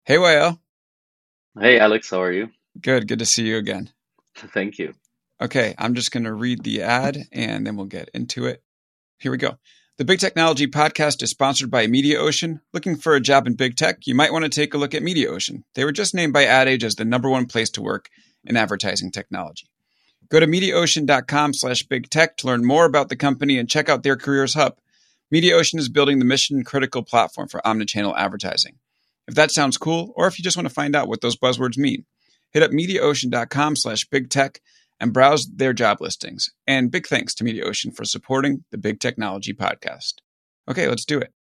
Hey, Wael. Hey Alex, how are you? Good to see you again. Thank you. Okay, I'm just going to read the ad and then we'll get into it. Here we go. The Big Technology Podcast is sponsored by MediaOcean. Looking for a job in big tech? You might want to take a look at MediaOcean. They were just named by Ad Age as the #1 place to work in advertising technology. Go to MediaOcean.com/big tech to learn more about the company and check out their careers hub. MediaOcean is building the mission critical platform for omnichannel advertising. If that sounds cool, or if you just want to find out what those buzzwords mean, hit up MediaOcean.com/big tech and browse their job listings. And big thanks to MediaOcean for supporting the Big Technology Podcast. Okay, let's do it.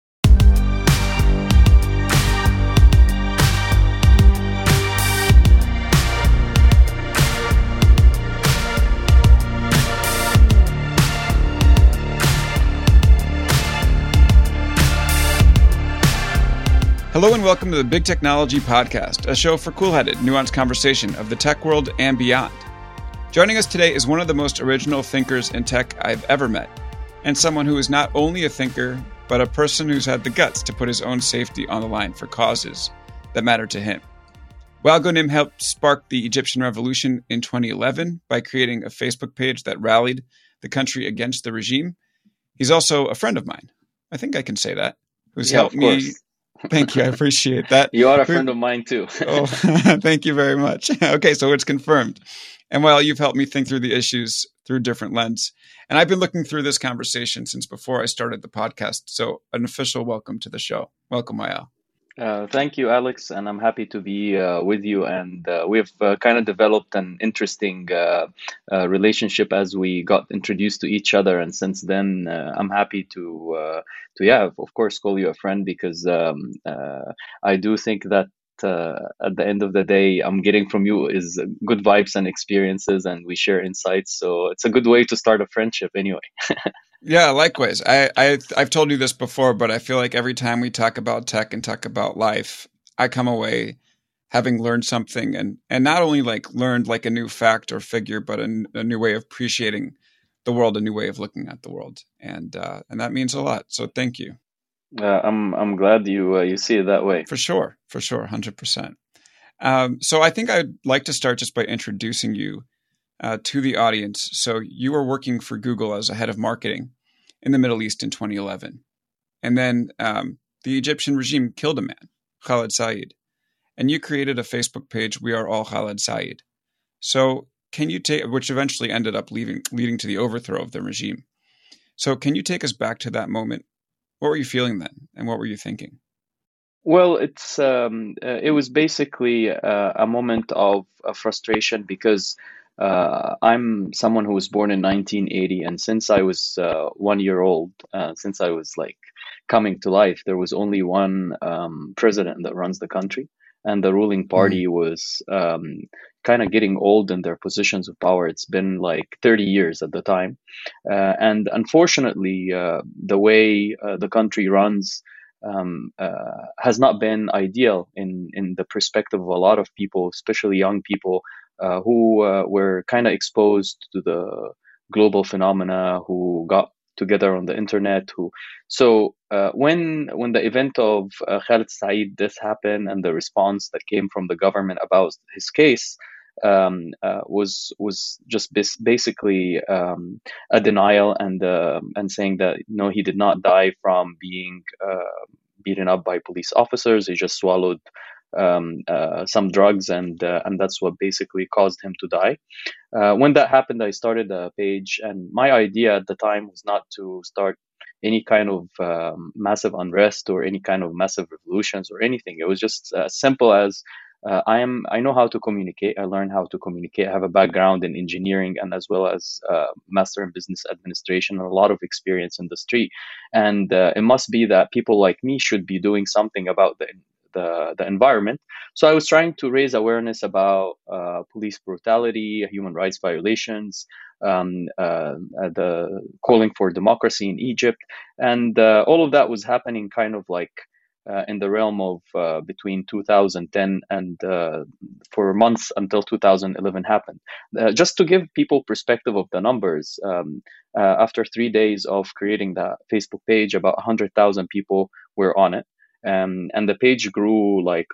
Hello and welcome to the Big Technology Podcast, a show for cool-headed, nuanced conversation of the tech world and beyond. Joining us today is one of the most original thinkers in tech I've ever met, and someone who is not only a thinker, but a person who's had the guts to put his own safety on the line for causes that matter to him. Wael Ghonim helped spark the Egyptian revolution in 2011 by creating a Facebook page that rallied the country against the regime. He's also a friend of mine. I think I can say that. Who's Yeah, helped of me. course. Thank you. I appreciate that. You are a friend of mine too. Oh, thank you very much. Okay, so it's confirmed. And while you've helped me think through the issues through different lens, and I've been looking through this conversation since before I started the podcast. So an official welcome to the show. Welcome, Wael. Thank you, Alex, and I'm happy to be with you. And we've kind of developed an interesting relationship as we got introduced to each other. And since then, I'm happy yeah, of course, call you a friend because I do think that at the end of the day, I'm getting from you is good vibes and experiences, and we share insights. So it's a good way to start a friendship, anyway. Yeah, likewise. I've told you this before, but I feel like every time we talk about tech and talk about life, I come away having learned something and not only like learned like a new fact or figure, but a new way of appreciating the world, a new way of looking at the world. And that means a lot. So thank you. I'm glad you see it that way. For sure. 100%. So I think I'd like to start just by introducing you to the audience. So you were working for Google as a head of marketing in the Middle East in 2011. And then the Egyptian regime killed a man, Khaled Said. And you created a Facebook page, We Are All Khaled Said. So can you take, which eventually ended up leading to the overthrow of the regime. So can you take us back to that moment? What were you feeling then? And what were you thinking? Well, it was basically a moment of frustration because I'm someone who was born in 1980, and since I was 1 year old, since I was like coming to life, there was only one president that runs the country, and the ruling Mm, party was kind of getting old in their positions of power. It's been like 30 years at the time, and unfortunately, the way the country runs has not been ideal in the perspective of a lot of people, especially young people who were kind of exposed to the global phenomena, who got together on the internet. When the event of Khalid Said this happened and the response that came from the government about his case was just basically a denial and saying that no, he did not die from being beaten up by police officers. He just swallowed some drugs, and that's what basically caused him to die. When that happened, I started a page, and my idea at the time was not to start any kind of massive unrest or any kind of massive revolutions or anything. It was just as simple as I know how to communicate. I learned how to communicate. I have a background in engineering and as well as master in business administration and a lot of experience in the street. And it must be that people like me should be doing something about the environment. So I was trying to raise awareness about police brutality, human rights violations, the calling for democracy in Egypt, and all of that was happening kind of like in the realm of between 2010 and for months until 2011 happened. Just to give people perspective of the numbers, after 3 days of creating that Facebook page, about 100,000 people were on it. And the page grew like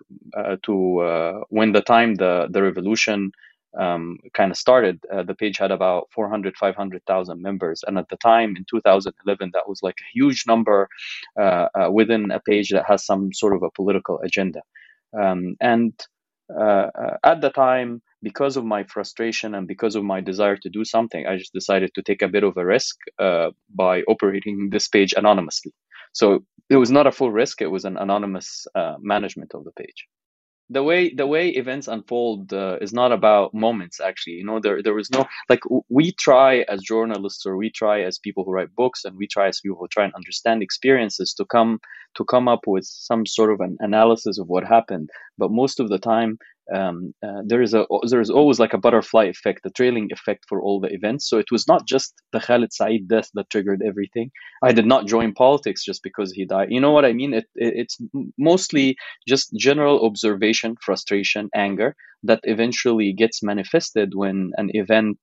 to when the time the revolution kind of started, the page had about 400, 500,000 members. And at the time in 2011, that was like a huge number within a page that has some sort of a political agenda. And at the time, because of my frustration and because of my desire to do something, I just decided to take a bit of a risk by operating this page anonymously. So it was not a full risk; it was an anonymous management of the page. The way events unfold is not about moments. Actually, there was no, like, we try as journalists, or we try as people who write books, and we try as people who try and understand experiences to come up with some sort of an analysis of what happened. But most of the time, there is always like a butterfly effect, a trailing effect for all the events. So it was not just the Khalid Said death that triggered everything. I did not join politics just because he died. You know what I mean? It's mostly just general observation, frustration, anger that eventually gets manifested when an event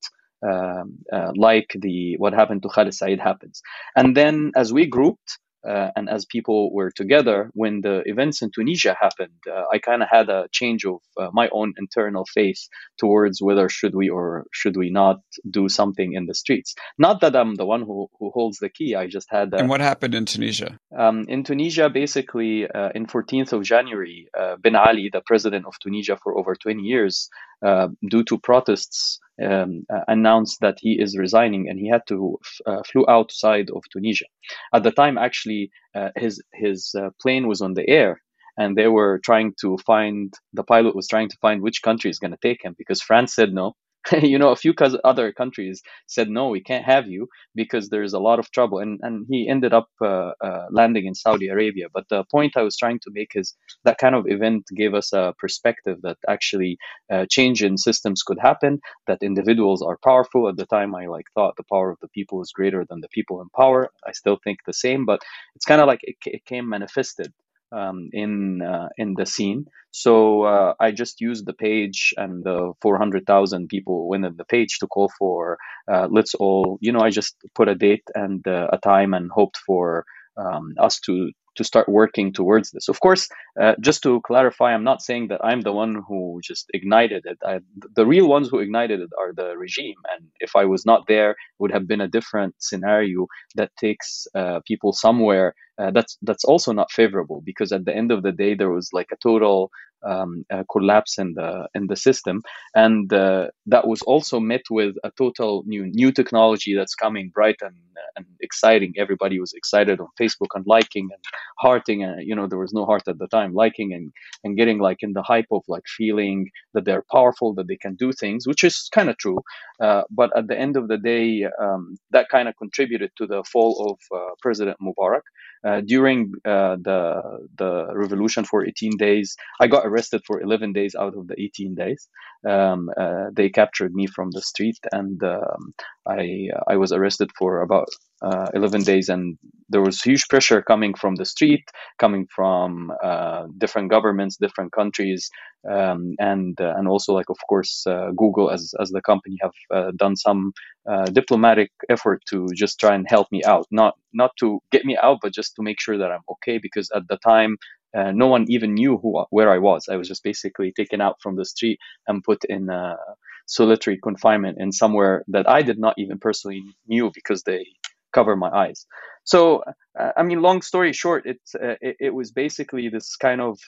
like what happened to Khalid Said happens. And then as we grouped, and as people were together, when the events in Tunisia happened, I kind of had a change of my own internal faith towards whether should we or should we not do something in the streets. Not that I'm the one who holds the key. I just had And what happened in Tunisia? In Tunisia, basically, in 14th of January, Ben Ali, the president of Tunisia for over 20 years, due to protests, announced that he is resigning, and he had to flew outside of Tunisia. At the time, actually, his plane was on the air, and they were trying to find, the pilot was trying to find which country is going to take him, because France said no. A few other countries said no, we can't have you because there's a lot of trouble, and he ended up landing in Saudi Arabia. But the point I was trying to make is that kind of event gave us a perspective that actually change in systems could happen, that individuals are powerful. At the time, I thought the power of the people is greater than the people in power. I still think the same, but it's kind of like it came manifested in the scene. So I just used the page and the 400,000 people went in the page to call for let's all, I just put a date and a time and hoped for us to start working towards this. Of course, just to clarify, I'm not saying that I'm the one who just ignited it. The real ones who ignited it are the regime. And if I was not there, it would have been a different scenario that takes people somewhere that's also not favorable, because at the end of the day, there was like a total collapse in the system, and that was also met with a total new technology that's coming bright and exciting. Everybody was excited on Facebook and liking and hearting, and there was no heart at the time, liking and getting like in the hype of like feeling that they're powerful, that they can do things, which is kind of true. But at the end of the day, that kind of contributed to the fall of President Mubarak. During the revolution for 18 days, I got arrested for 11 days out of the 18 days. They captured me from the street, and I was arrested for about 11 days, and there was huge pressure coming from the street, coming from different governments, different countries, and also, like, of course, Google as the company have done some diplomatic effort to just try and help me out, not to get me out, but just to make sure that I'm okay, because at the time no one even knew where I was. I was just basically taken out from the street and put in solitary confinement in somewhere that I did not even personally knew, because they cover my eyes. So long story short, it was basically this kind of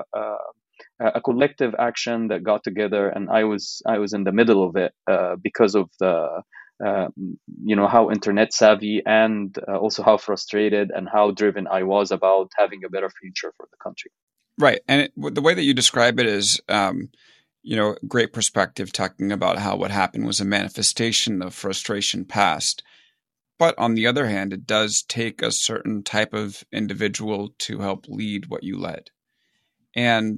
a collective action that got together, and I was in the middle of it because of the how internet savvy, and also how frustrated and how driven I was about having a better future for the country. Right. And the way that you describe it is, great perspective, talking about how what happened was a manifestation of frustration past. But on the other hand, it does take a certain type of individual to help lead what you led. And,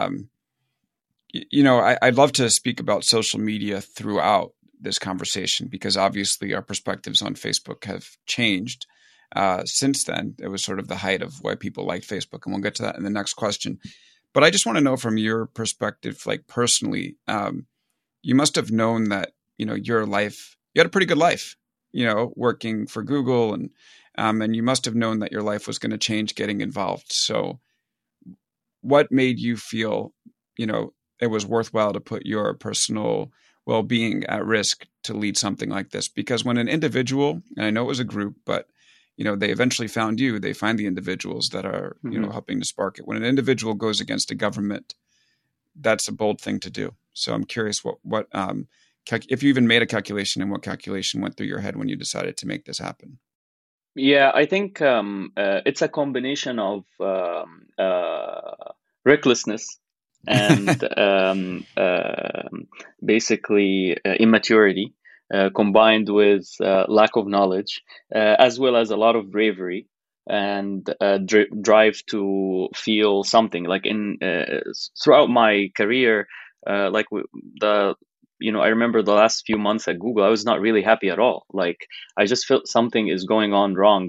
I'd love to speak about social media throughout this conversation, because obviously our perspectives on Facebook have changed since then. It was sort of the height of why people liked Facebook, and we'll get to that in the next question. But I just want to know from your perspective, like personally, you must have known that, your life, you had a pretty good life, working for Google, and you must have known that your life was going to change getting involved. So what made you feel, it was worthwhile to put your personal well-being at risk to lead something like this? Because when an individual, and I know it was a group, but they eventually found you, they find the individuals that are, helping to spark it. When an individual goes against a government, that's a bold thing to do. So I'm curious what if you even made a calculation, and what calculation went through your head when you decided to make this happen. Yeah, I think it's a combination of recklessness and basically immaturity, combined with lack of knowledge, as well as a lot of bravery and drive to feel something. Like throughout my career, the I remember the last few months at Google, I was not really happy at all. Like, I just felt something is going on wrong.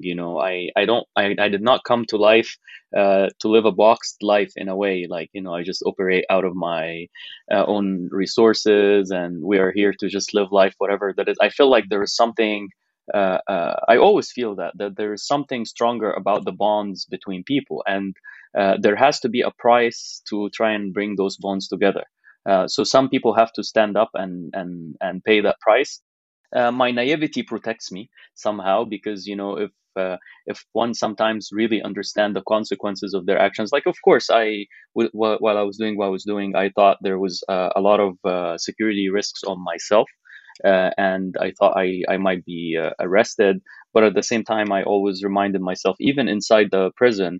I did not come to life to live a boxed life in a way. Like, I just operate out of my own resources, and we are here to just live life, whatever that is. I feel like there is something. I always feel that there is something stronger about the bonds between people, and there has to be a price to try and bring those bonds together. So some people have to stand up and pay that price. My naivety protects me somehow, because if one sometimes really understand the consequences of their actions, like, of course, while I was doing what I was doing, I thought there was a lot of security risks on myself, and I thought I might be arrested. But at the same time, I always reminded myself, even inside the prison,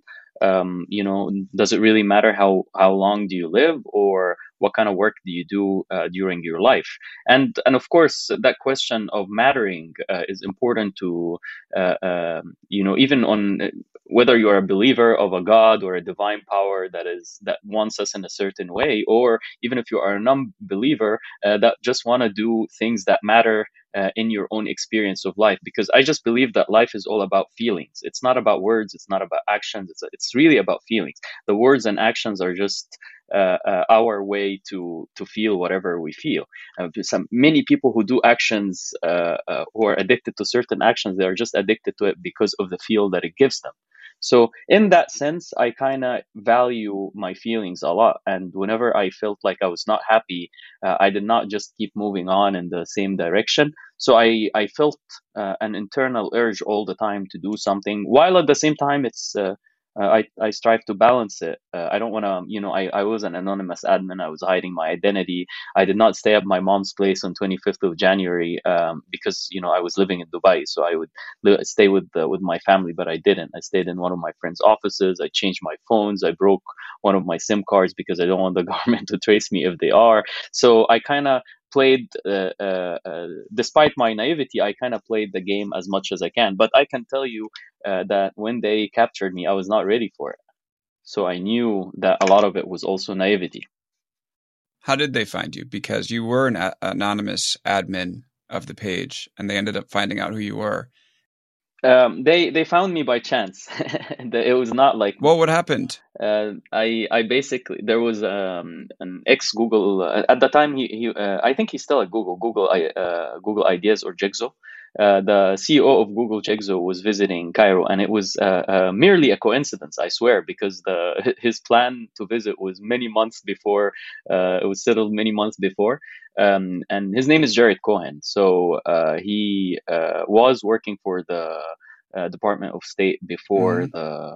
does it really matter how long do you live, or what kind of work do you do during your life? And of course, that question of mattering is important to even on whether you are a believer of a God or a divine power that wants us in a certain way, or even if you are a non-believer that just want to do things that matter in your own experience of life. Because I just believe that life is all about feelings. It's not about words. It's not about actions. It's really about feelings. The words and actions are just our way to feel whatever we feel. Many people who do actions, who are addicted to certain actions, they are just addicted to it because of the feel that it gives them. So in that sense, I kind of value my feelings a lot. And whenever I felt like I was not happy, I did not just keep moving on in the same direction. So I felt an internal urge all the time to do something, while at the same time I strive to balance it. I don't want to, I was an anonymous admin. I was hiding my identity. I did not stay at my mom's place on 25th of January because, I was living in Dubai. So I would stay with my family, but I didn't. I stayed in one of my friend's offices. I changed my phones. I broke one of my SIM cards because I don't want the government to trace me if they are. So I kind of played, despite my naivety, I kind of played the game as much as I can. But I can tell you that when they captured me, I was not ready for it. So I knew that a lot of it was also naivety. How did they find you? Because you were an anonymous admin of the page, and they ended up finding out who you were. They found me by chance. It was not like, well, what happened? I basically, there was an ex Google at the time. He I think he's still at Google Ideas, or Jigsaw. The CEO of Google, Jigsaw, was visiting Cairo, and it was merely a coincidence, I swear, because his plan to visit was many months before. It was settled many months before. And his name is Jared Cohen. So he was working for the Department of State before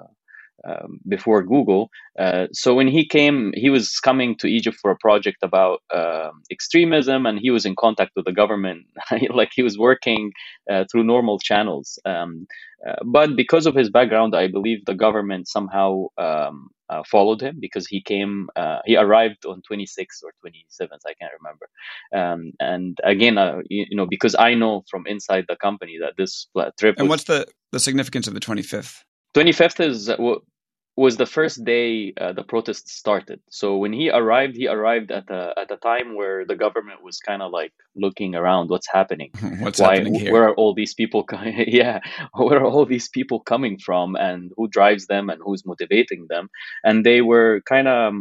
before Google. So when he came, he was coming to Egypt for a project about extremism, and he was in contact with the government. Like, he was working through normal channels. But because of his background, I believe the government somehow followed him, because he arrived on 26th or 27th, I can't remember. And again, because I know from inside the company that this trip and what's the significance of the 25th? 25th was the first day the protests started. So when he arrived at a time where the government was kind of like looking around, what's happening? Happening here? Where are all these people? Yeah, where are all these people coming from, and who drives them, and who's motivating them? And they were kind of.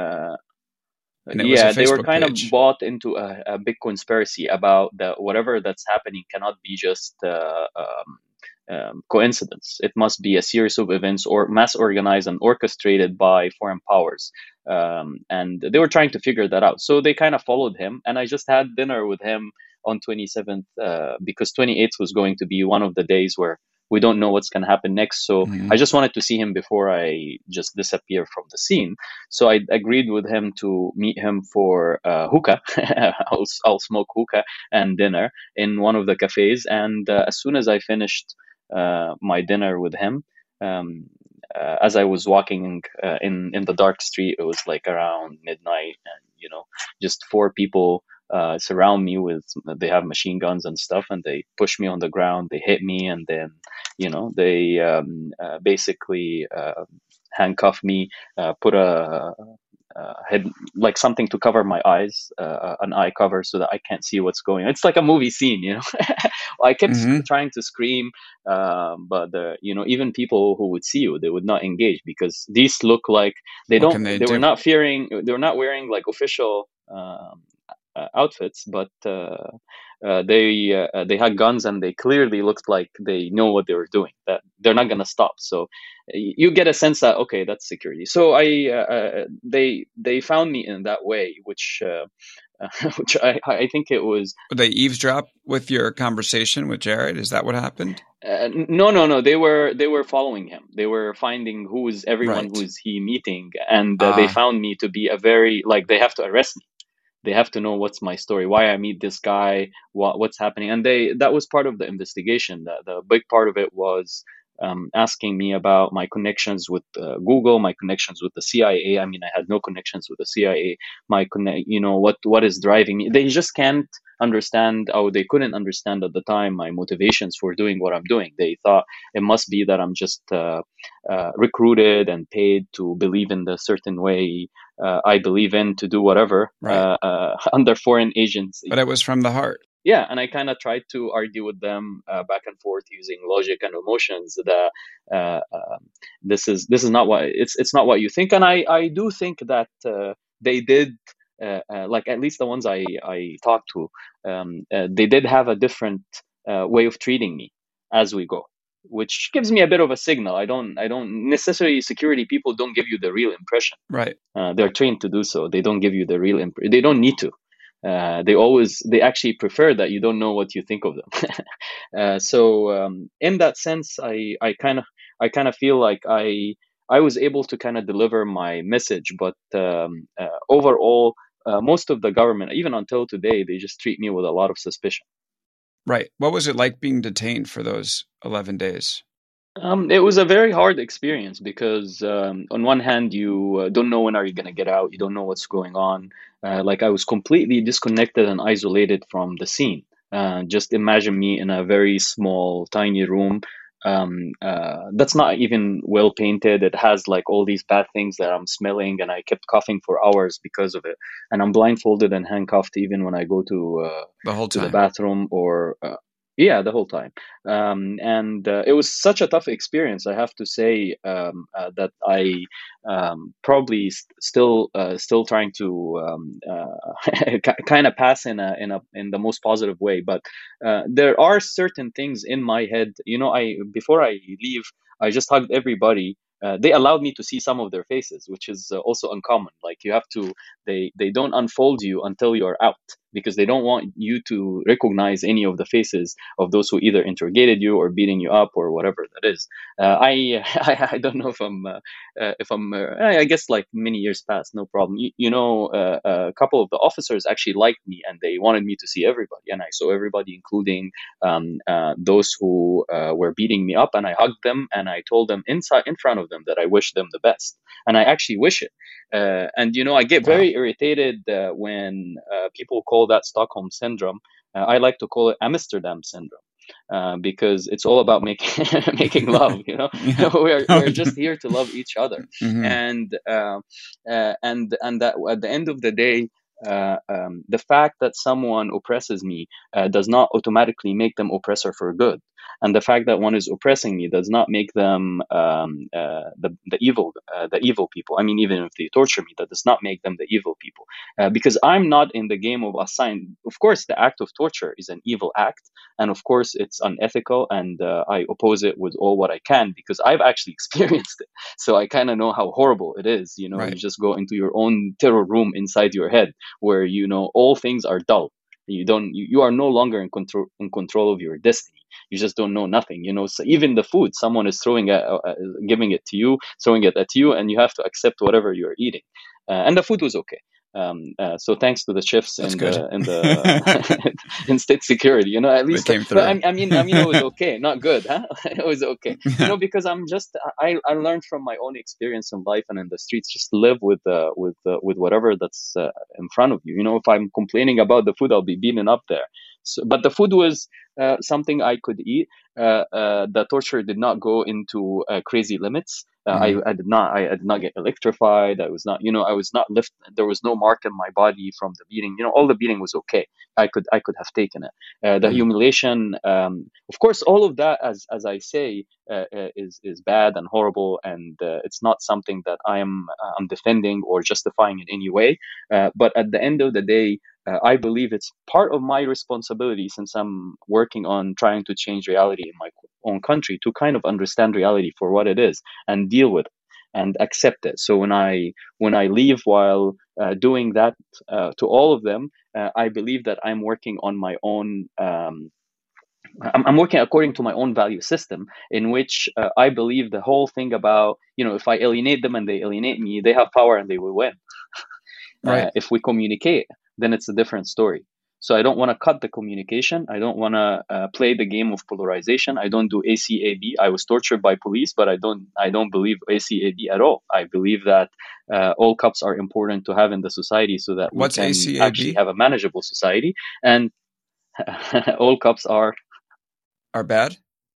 They were kind of bought into a big conspiracy about whatever that's happening cannot be just coincidence. It must be a series of events or mass organized and orchestrated by foreign powers. And they were trying to figure that out. So they kind of followed him, and I just had dinner with him on 27th because 28th was going to be one of the days where we don't know what's going to happen next. So I just wanted to see him before I just disappear from the scene. So I agreed with him to meet him for hookah. I'll smoke hookah and dinner in one of the cafes. And as soon as I finished my dinner with him, as I was walking in the dark street, it was like around midnight, and just four people surround me they have machine guns and stuff, and they push me on the ground, they hit me, and then they basically handcuff me, put a head, like something to cover my eyes, an eye cover, so that I can't see what's going on. It's like a movie scene. I kept trying to scream, but even people who would see you, they would not engage, because these look like they What don't. can they They do? were not fearing. They were not wearing like official outfits, but they had guns, and they clearly looked like they know what they were doing. That they're not gonna stop. So you get a sense that, okay, that's security. So they found me in that way, which which I think it was. Would they eavesdrop with your conversation with Jared? Is that what happened? No. They were following him. They were finding everyone Right. who's he meeting, and they found me to be a very, like, they have to arrest me. They have to know what's my story, why I meet this guy, what's happening, and that was part of the investigation. The big part of it was asking me about my connections with Google, my connections with the CIA. I mean, I had no connections with the CIA. What is driving me? They just can't understand, or they couldn't understand at the time, my motivations for doing what I'm doing. They thought it must be that I'm just recruited and paid to believe in the certain way I believe in, to do whatever, Right. under foreign agents. But it was from the heart. Yeah, and I kind of tried to argue with them back and forth using logic and emotions that this is not what it's not what you think. And I do think that they did, like, at least the ones I talked to, they did have a different way of treating me as we go, which gives me a bit of a signal. I don't necessarily, security people don't give you the real impression. Right. They're trained to do so. They don't give you the real they don't need to. They actually prefer that you don't know what you think of them. So in that sense, I kind of feel like I was able to kind of deliver my message, but overall, most of the government, even until today, they just treat me with a lot of suspicion. Right. What was it like being detained for those 11 days? It was a very hard experience because, on one hand, you don't know when are you going to get out. You don't know what's going on. Like, I was completely disconnected and isolated from the scene. Just imagine me in a very small, tiny room. That's not even well painted. It has like all these bad things that I'm smelling, and I kept coughing for hours because of it. And I'm blindfolded and handcuffed even when I go to The whole the time. bathroom, or yeah, the whole time. And it was such a tough experience, I have to say, that I probably still trying to kind of pass in the most positive way. But there are certain things in my head. I before I leave, I just hugged everybody. They allowed me to see some of their faces, which is also uncommon. Like, you have to, they don't unfold you until you're out, because they don't want you to recognize any of the faces of those who either interrogated you or beating you up or whatever that is. I don't know if I'm I guess, like, many years past, no problem. A couple of the officers actually liked me, and they wanted me to see everybody, and I saw everybody, including those who were beating me up, and I hugged them, and I told them in front of them that I wish them the best, and I actually wish it. And I get very irritated when people call that Stockholm syndrome. I like to call it Amsterdam syndrome. Because it's all about making making love. Yeah. we're just here to love each other, Mhm. and that at the end of the day, the fact that someone oppresses me does not automatically make them oppressor for good. and the fact that one is oppressing me does not make them the evil people. I mean, even if they torture me, that does not make them the evil people, because I'm not in the game of assign. Of course, the act of torture is an evil act, and of course, it's unethical, and I oppose it with all what I can because I've actually experienced it. So I kind of know how horrible it is. You know, Right. you just go into your own terror room inside your head where all things are dull. You are no longer in control of your destiny. You just don't know nothing. So even the food someone is giving it to you, throwing it at you, and you have to accept whatever you're eating. And the food was okay. So thanks to the chefs That's in good. the in state security, at least. came But through. I mean, it was okay, not good, huh? It was okay, because I learned from my own experience in life and in the streets. Just live with whatever that's in front of you. If I'm complaining about the food, I'll be beaten up there. So, but the food was something I could eat. The torture did not go into crazy limits. I did not get electrified. I was not lifted. There was no mark in my body from the beating. All the beating was okay. I could have taken it. The humiliation, of course, all of that, as I say, is bad and horrible, and it's not something that I'm defending or justifying in any way. But at the end of the day, I believe it's part of my responsibility, since I'm working on trying to change reality in my own country, to kind of understand reality for what it is and deal with it and accept it. So when I leave while doing that to all of them, I believe that I'm working on my own. I'm working according to my own value system, in which I believe the whole thing about, if I alienate them and they alienate me, they have power and they will win. Right. If we communicate, then it's a different story. So I don't want to cut the communication. I don't want to play the game of polarization. I don't do ACAB. I was tortured by police, but I don't believe ACAB at all. I believe that all cops are important to have in the society, so that What's we can ACAB? actually have a manageable society. And all cops are bad?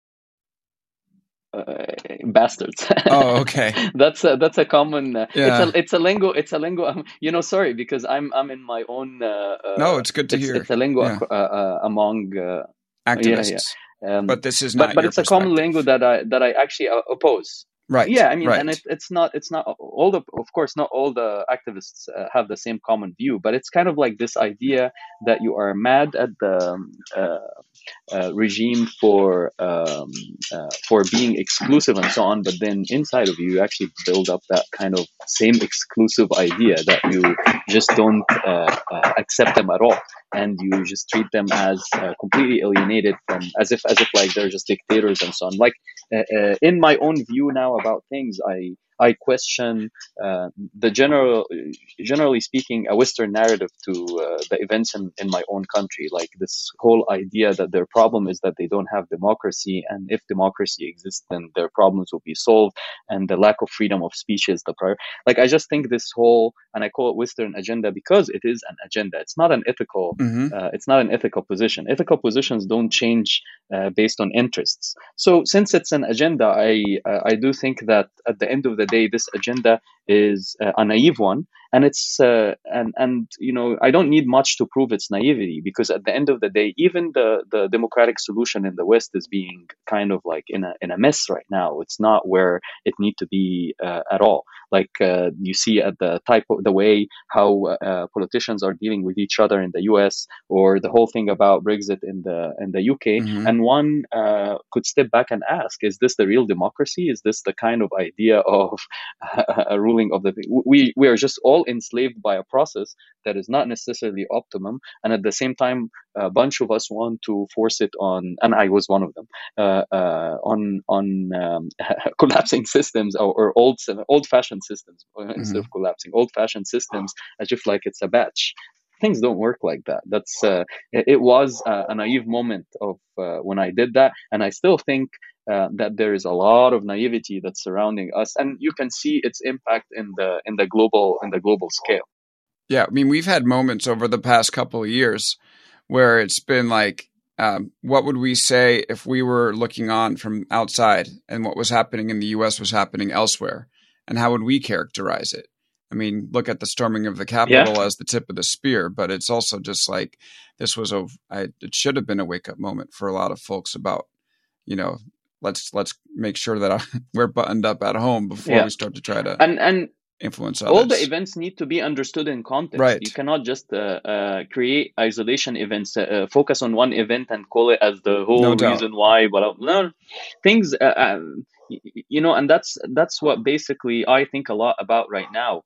bastards. Oh, okay. That's a common. Yeah. It's a lingo. It's a lingo. Sorry, because I'm in my own. No, it's good to hear. It's a lingo Yeah. among. Activists. But this is not. But your it's a common perspective. lingo that I actually oppose. Right. Yeah, I mean, right. and it's not all the, of course, not all the activists have the same common view, but it's kind of like this idea that you are mad at the regime for being exclusive and so on, but then inside of you, you actually build up that kind of same exclusive idea that you just don't accept them at all, and you just treat them as completely alienated from, as if like they're just dictators and so on. Like in my own view now about things, I question generally speaking, a Western narrative to the events in my own country. Like this whole idea that their problem is that they don't have democracy, and if democracy exists, then their problems will be solved, and the lack of freedom of speech is the prior. Like, I just think this whole, and I call it Western agenda because it is an agenda. It's not an ethical. It's not an ethical position. Ethical positions don't change based on interests. So since it's an agenda, I do think that at the end of the day, this agenda is a naive one, and it's and I don't need much to prove its naivety, because at the end of the day, even the democratic solution in the West is being kind of like in a mess right now. It's not where it need to be at all. Like you see at the way how politicians are dealing with each other in the U.S., or the whole thing about Brexit in the U.K. And one could step back and ask, is this the real democracy? Is this the kind of idea of a ruling of the... We are just all enslaved by a process that is not necessarily optimum, and at the same time, a bunch of us want to force it on, and I was one of them, on collapsing systems, or old-fashioned systems, instead of collapsing old-fashioned systems, as if like it's a batch. Things don't work like that. That's it was a naive moment of when I did that, and I still think that there is a lot of naivety that's surrounding us, and you can see its impact in the global scale. Yeah, I mean, we've had moments over the past couple of years where it's been like, what would we say if we were looking on from outside and what was happening in the U.S. was happening elsewhere, and how would we characterize it? I mean, look at the storming of the Capitol as the tip of the spear, but it's also just like this was it should have been a wake up moment for a lot of folks about, let's make sure that we're buttoned up at home before we start to try to and influence all others. the events need to be understood in context. Right. You cannot just create isolation events, focus on one event and call it as the whole reason why. But no, things, and that's what basically I think a lot about right now.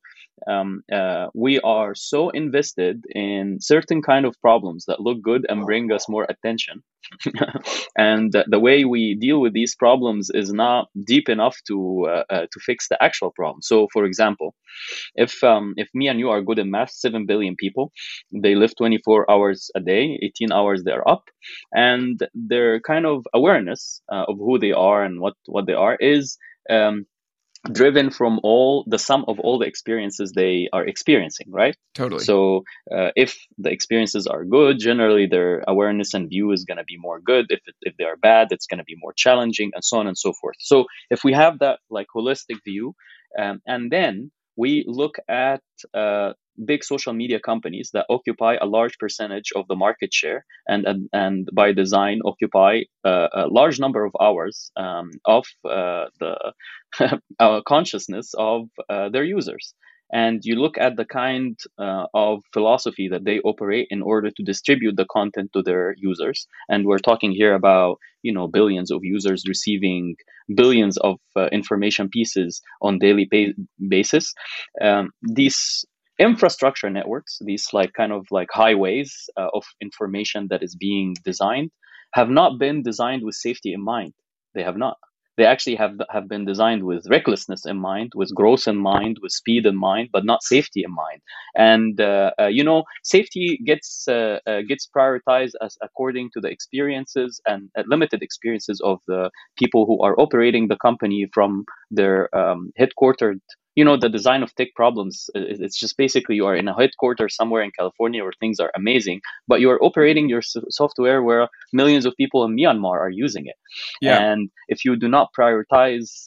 We are so invested in certain kind of problems that look good and bring us more attention. And the way we deal with these problems is not deep enough to fix the actual problem. So, for example, if me and you are good in math, 7 billion people, they live 24 hours a day, 18 hours they're up, and their kind of awareness of who they are and what they are is driven from the sum of all the experiences they are experiencing, right? Totally. So if the experiences are good, generally their awareness and view is going to be more good. If they are bad, it's going to be more challenging, and so on and so forth. So if we have that like holistic view, and then we look at big social media companies that occupy a large percentage of the market share, and by design occupy a large number of hours of the consciousness of their users. And you look at the kind of philosophy that they operate in order to distribute the content to their users. And we're talking here about, billions of users receiving billions of information pieces on daily basis. These infrastructure networks, these kind of highways of information that is being designed, have not been designed with safety in mind. They have not. They actually have been designed with recklessness in mind, with growth in mind, with speed in mind, but not safety in mind. And safety gets prioritized as according to the experiences and limited experiences of the people who are operating the company from their headquartered. The design of tech problems, it's just basically you are in a headquarters somewhere in California where things are amazing, but you are operating your software where millions of people in Myanmar are using it. Yeah. And if you do not prioritize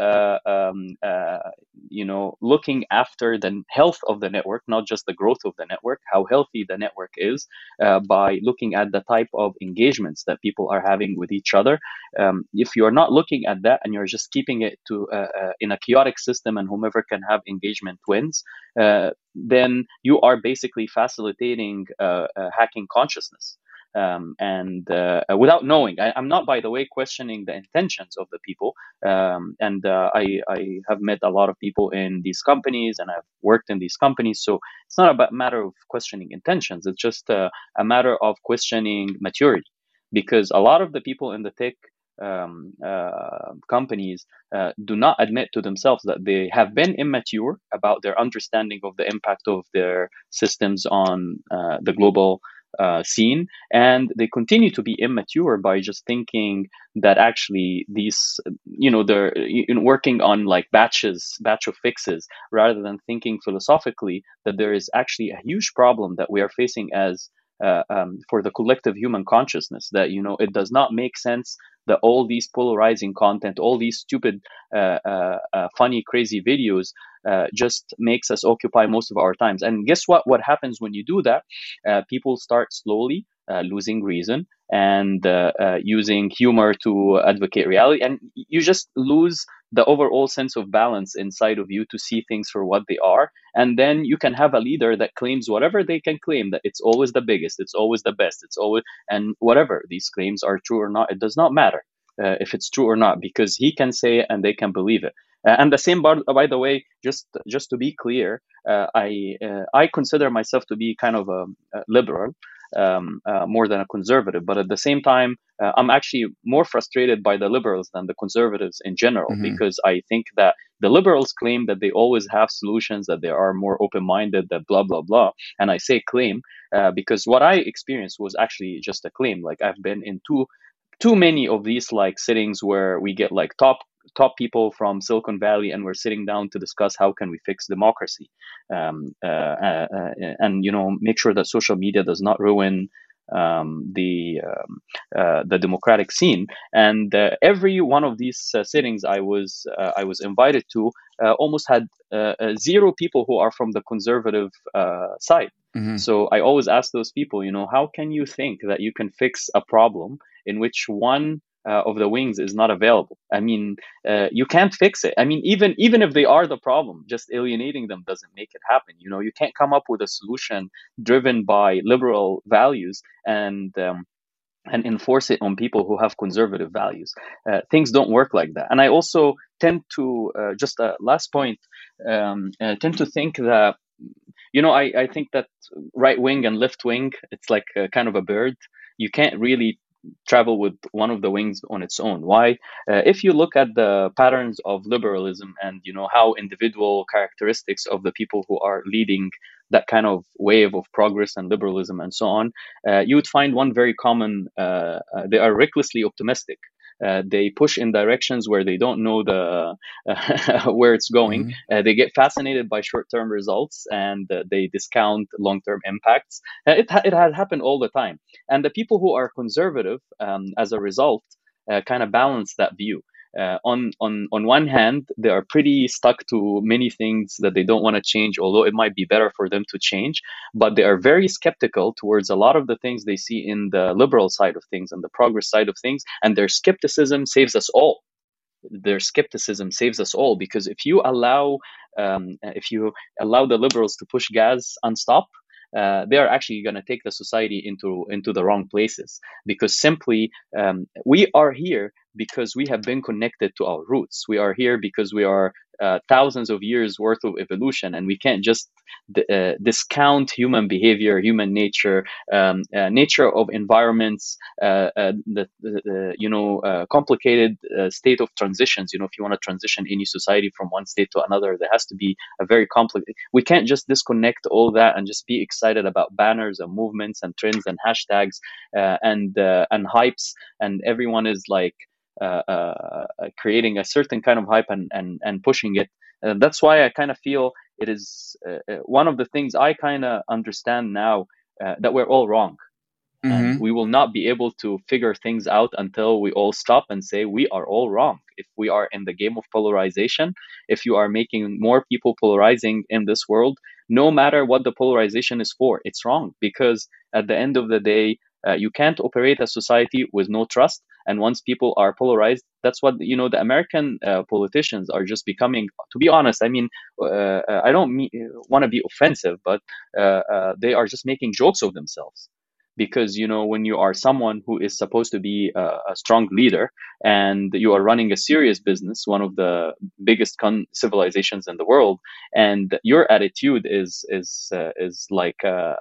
looking after the health of the network, not just the growth of the network, how healthy the network is, by looking at the type of engagements that people are having with each other. If you're not looking at that and you're just keeping it to in a chaotic system and whomever can have engagement wins, then you are basically facilitating hacking consciousness. And without knowing, I'm not, by the way, questioning the intentions of the people. And I have met a lot of people in these companies, and I've worked in these companies. So it's not a matter of questioning intentions. It's just a matter of questioning maturity, because a lot of the people in the tech companies do not admit to themselves that they have been immature about their understanding of the impact of their systems on the global scene, and they continue to be immature by just thinking that actually these, they're working on like batch of fixes, rather than thinking philosophically that there is actually a huge problem that we are facing as for the collective human consciousness, that it does not make sense that all these polarizing content, all these stupid, funny, crazy videos just makes us occupy most of our times. And guess what? What happens when you do that? People start slowly losing reason and using humor to advocate reality, and you just lose the overall sense of balance inside of you to see things for what they are. And then you can have a leader that claims whatever they can claim, that it's always the biggest, it's always the best, it's always, and whatever these claims are true or not, it does not matter if it's true or not, because he can say it and they can believe it. And the same, by the way, just to be clear, I consider myself to be kind of a liberal, more than a conservative. But at the same time, I'm actually more frustrated by the liberals than the conservatives in general, because I think that the liberals claim that they always have solutions, that they are more open-minded, that blah, blah, blah. And I say claim because what I experienced was actually just a claim. Like, I've been in too many of these like sittings where we get like top people from Silicon Valley, and we're sitting down to discuss how can we fix democracy, and make sure that social media does not ruin the democratic scene. And every one of these sittings I was invited to almost had zero people who are from the conservative side. So I always ask those people, how can you think that you can fix a problem in which one of the wings is not available. I mean, you can't fix it. I mean, even if they are the problem, just alienating them doesn't make it happen. You can't come up with a solution driven by liberal values and enforce it on people who have conservative values. Things don't work like that. And I also tend to, just a last point, tend to think that, I think that right wing and left wing, it's like a kind of a bird. You can't really travel with one of the wings on its own. Why? If you look at the patterns of liberalism and how individual characteristics of the people who are leading that kind of wave of progress and liberalism and so on, you would find one very common. They are recklessly optimistic. They push in directions where they don't know where it's going. They get fascinated by short-term results and they discount long-term impacts. It has happened all the time. And the people who are conservative, as a result, kind of balance that view. On one hand, they are pretty stuck to many things that they don't want to change, although it might be better for them to change. But they are very skeptical towards a lot of the things they see in the liberal side of things and the progress side of things. And their skepticism saves us all. Because if you allow the liberals to push gas unstopped, they are actually going to take the society into the wrong places, because simply we are here because we have been connected to our roots. We are here because we are thousands of years worth of evolution, and we can't just discount human behavior, human nature, nature of environments, complicated state of transitions. If you want to transition any society from one state to another, there has to be a very complicated. We can't just disconnect all that and just be excited about banners and movements and trends and hashtags and hypes, and everyone is like creating a certain kind of hype and pushing it. That's why I kind of feel it is one of the things I kind of understand now, that we're all wrong. And we will not be able to figure things out until we all stop and say we are all wrong. If we are in the game of polarization, if you are making more people polarizing in this world, no matter what the polarization is for, it's wrong. Because at the end of the day, you can't operate a society with no trust. And once people are polarized, that's what, the American politicians are just becoming, to be honest. I mean, I don't want to be offensive, but they are just making jokes of themselves. Because, when you are someone who is supposed to be a strong leader and you are running a serious business, one of the biggest civilizations in the world, and your attitude is like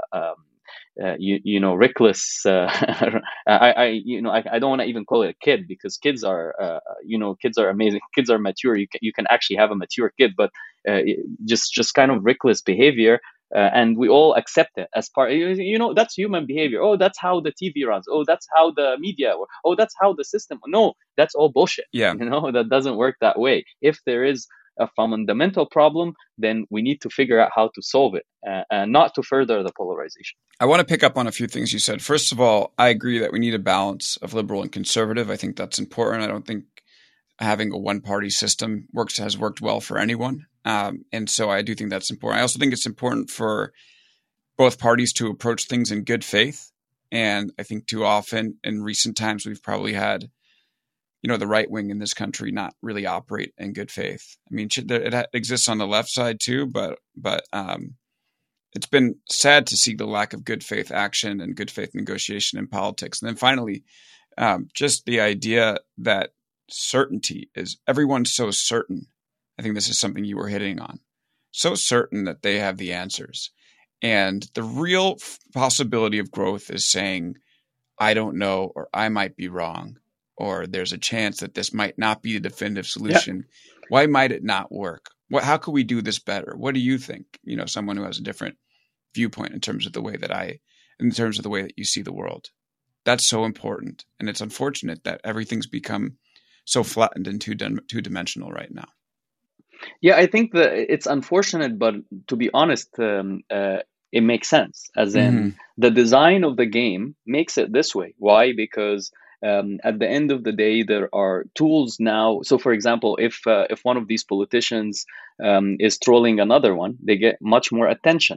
reckless. I don't want to even call it a kid, because kids are kids are amazing. Kids are mature. You can actually have a mature kid, but just kind of reckless behavior. And we all accept it as part. That's human behavior. Oh, that's how the TV runs. Oh, that's how the media. Oh, that's how the system. No, that's all bullshit. Yeah. That doesn't work that way. If there is a fundamental problem, then we need to figure out how to solve it, and not to further the polarization. I want to pick up on a few things you said. First of all, I agree that we need a balance of liberal and conservative. I think that's important. I don't think having a one-party system has worked well for anyone. And so I do think that's important. I also think it's important for both parties to approach things in good faith. And I think too often in recent times, we've probably had, the right wing in this country not really operate in good faith. I mean, it exists on the left side too, but it's been sad to see the lack of good faith action and good faith negotiation in politics. And then finally, just the idea that certainty is everyone's so certain. I think this is something you were hitting on. So certain that they have the answers. And the real possibility of growth is saying, I don't know, or I might be wrong, or there's a chance that this might not be the definitive solution. Yeah. Why might it not work? How could we do this better? What do you think? Someone who has a different viewpoint in terms of the way that you see the world. That's so important. And it's unfortunate that everything's become so flattened and two-dimensional right now. Yeah, I think that it's unfortunate, but to be honest, it makes sense. As in, the design of the game makes it this way. Why? Because at the end of the day, there are tools now. So, for example, if one of these politicians is trolling another one, they get much more attention.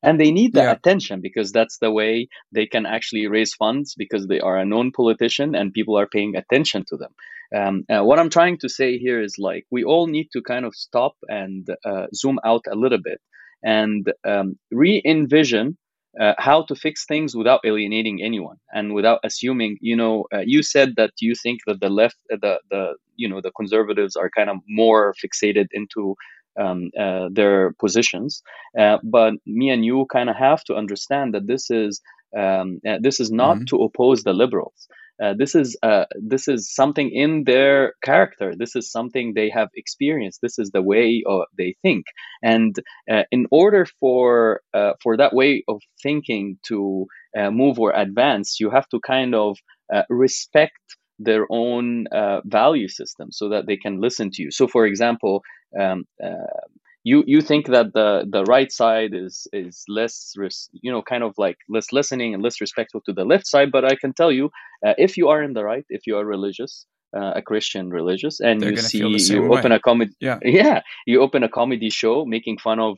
And they need that Yeah. attention because that's the way they can actually raise funds, because they are a known politician and people are paying attention to them. What I'm trying to say here is, like, we all need to kind of stop and zoom out a little bit and re-envision how to fix things without alienating anyone and without assuming, you said that you think that the left, the conservatives are kind of more fixated into their positions, but me and you kind of have to understand that this is not Hmm. to oppose the liberals. This is something in their character. This is something they have experienced. This is the way they think, and in order for that way of thinking to move or advance, you have to kind of respect their own value system so that they can listen to you. So, for example, um, you think that the right side is less kind of like less listening and less respectful to the left side, but I can tell you, if you are in the right, if you are religious, a Christian religious, and They're you going to feel the see same you open way. a comedy Yeah. yeah, you open a comedy show making fun of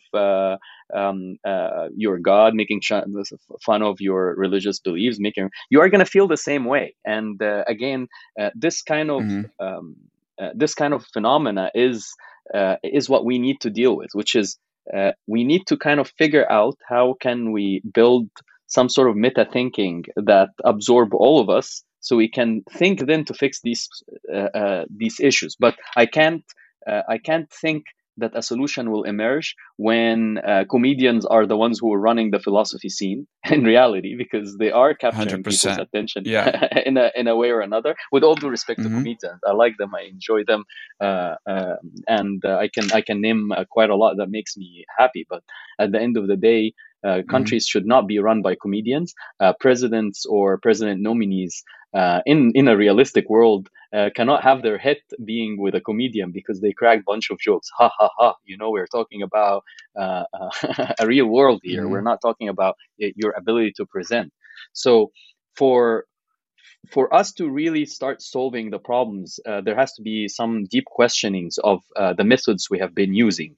your God, making fun of your religious beliefs, making you are going to feel the same way. And again, this kind of Hmm. phenomena is what we need to deal with, which is we need to kind of figure out how can we build some sort of meta thinking that absorb all of us, so we can think then to fix these issues. But I can't think that a solution will emerge when comedians are the ones who are running the philosophy scene in reality, because they are capturing people's 100%. attention Yeah. in a way or another. With all due respect to Hmm. comedians, I like them, I enjoy them, and I can name quite a lot that makes me happy. But at the end of the day, Hmm. countries should not be run by comedians. Presidents or president nominees in a realistic world cannot have their hit being with a comedian because they crack a bunch of jokes. Ha ha ha! We're talking about a real world here. We're Hmm. not talking about your ability to present. So for for us to really start solving the problems, there has to be some deep questionings of the methods we have been using.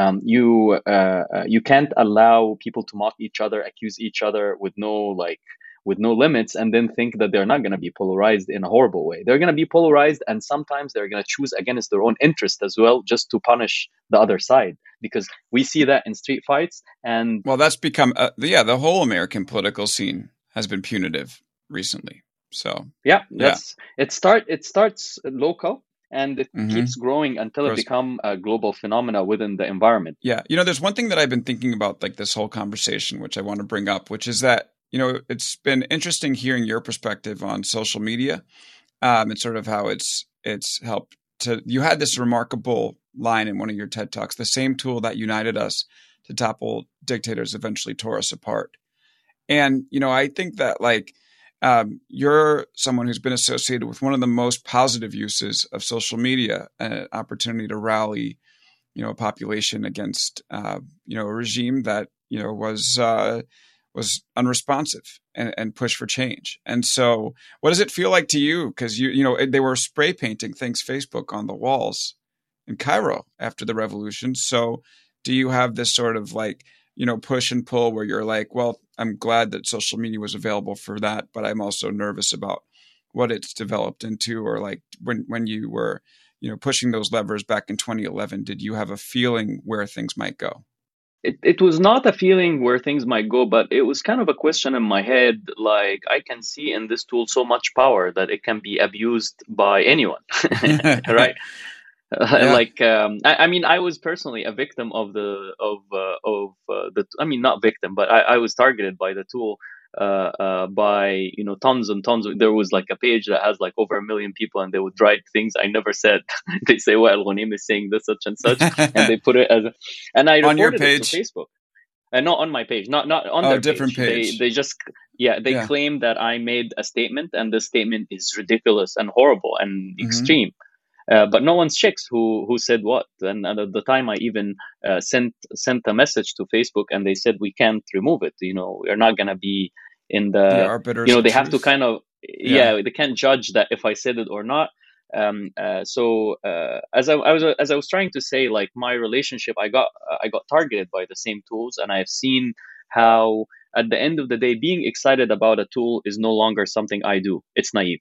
You can't allow people to mock each other, accuse each other with no limits, and then think that they're not going to be polarized in a horrible way. They're going to be polarized, and sometimes they're going to choose against their own interest as well, just to punish the other side. Because we see that in street fights, and Well, that's become, yeah, the whole American political scene has been punitive recently. So, yeah, yeah. it starts local, and it Hmm. keeps growing until it Gross. become a global phenomena within the environment. Yeah. There's one thing that I've been thinking about, like this whole conversation, which I want to bring up, which is that, it's been interesting hearing your perspective on social media, and sort of how it's helped to. You had this remarkable line in one of your TED Talks: "The same tool that united us to topple dictators eventually tore us apart." And I think that like you're someone who's been associated with one of the most positive uses of social media, an opportunity to rally a population against a regime that was unresponsive and push for change. And so, what does it feel like to you? Because they were spray painting Thanks Facebook on the walls in Cairo after the revolution. So, do you have this sort of like push and pull where you're like, well, I'm glad that social media was available for that, but I'm also nervous about what it's developed into, or like when you were pushing those levers back in 2011, did you have a feeling where things might go? It was not a feeling where things might go, but it was kind of a question in my head. Like, I can see in this tool so much power that it can be abused by anyone, right? Yeah. Like, I mean, I was personally a victim of the. I mean, not victim, but I was targeted by the tool. By tons and tons there was like a page that has like over 1 million people, and they would write things I never said. They say, well, Ghunim is saying this such and such, and they put it and I On your reported it to page? Facebook. And not on my page, not on Oh, their different page. They page. they just, yeah, they Yeah. claim that I made a statement, and this statement is ridiculous and horrible and Hmm. extreme. But no one's checks who said what. And at the time, I even sent a message to Facebook, and they said we can't remove it. We're not gonna be in The the. arbiters of They have to truth. kind of, Yeah. yeah, they can't judge that if I said it or not. So as I was trying to say, like, my relationship, I got targeted by the same tools, and I've seen how at the end of the day, being excited about a tool is no longer something I do. It's naive.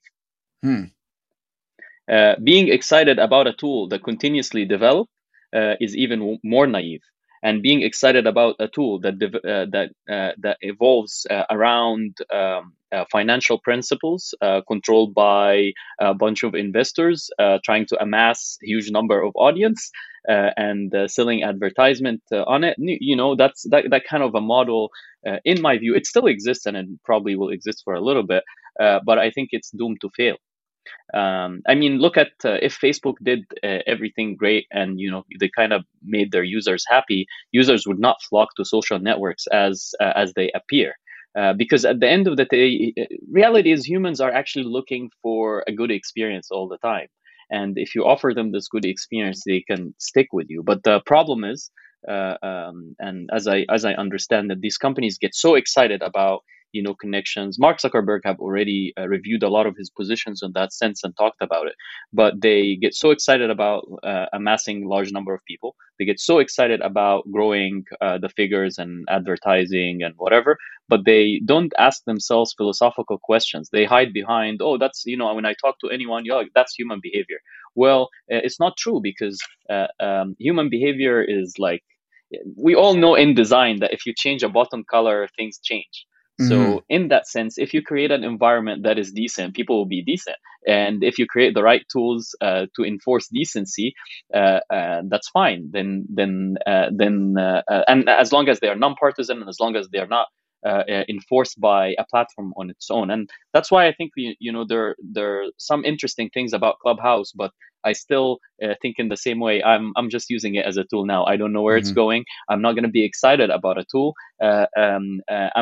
Being excited about a tool that continuously develops is even more naive. And being excited about a tool that evolves around financial principles, controlled by a bunch of investors trying to amass a huge number of audience and selling advertisement on it. That's that kind of a model. In my view, it still exists and it probably will exist for a little bit, but I think it's doomed to fail. I mean, look at if Facebook did everything great and they kind of made their users happy, users would not flock to social networks as they appear. Because at the end of the day, reality is humans are actually looking for a good experience all the time. And if you offer them this good experience, they can stick with you. But the problem is, and as I understand that these companies get so excited about connections. Mark Zuckerberg have already reviewed a lot of his positions in that sense and talked about it. But they get so excited about amassing large number of people. They get so excited about growing the figures and advertising and whatever. But they don't ask themselves philosophical questions. They hide behind, that's when I talk to anyone, that's human behavior. Well, it's not true, because human behavior is like, we all know in design that if you change a button color, things change. So in that sense, if you create an environment that is decent, people will be decent. And if you create the right tools to enforce decency, that's fine. And as long as they are non-partisan and as long as they are not enforced by a platform on its own. And that's why I think there are some interesting things about Clubhouse, but I still think in the same way. I'm just using it as a tool now. I don't know where it's going. I'm not going to be excited about a tool. I'm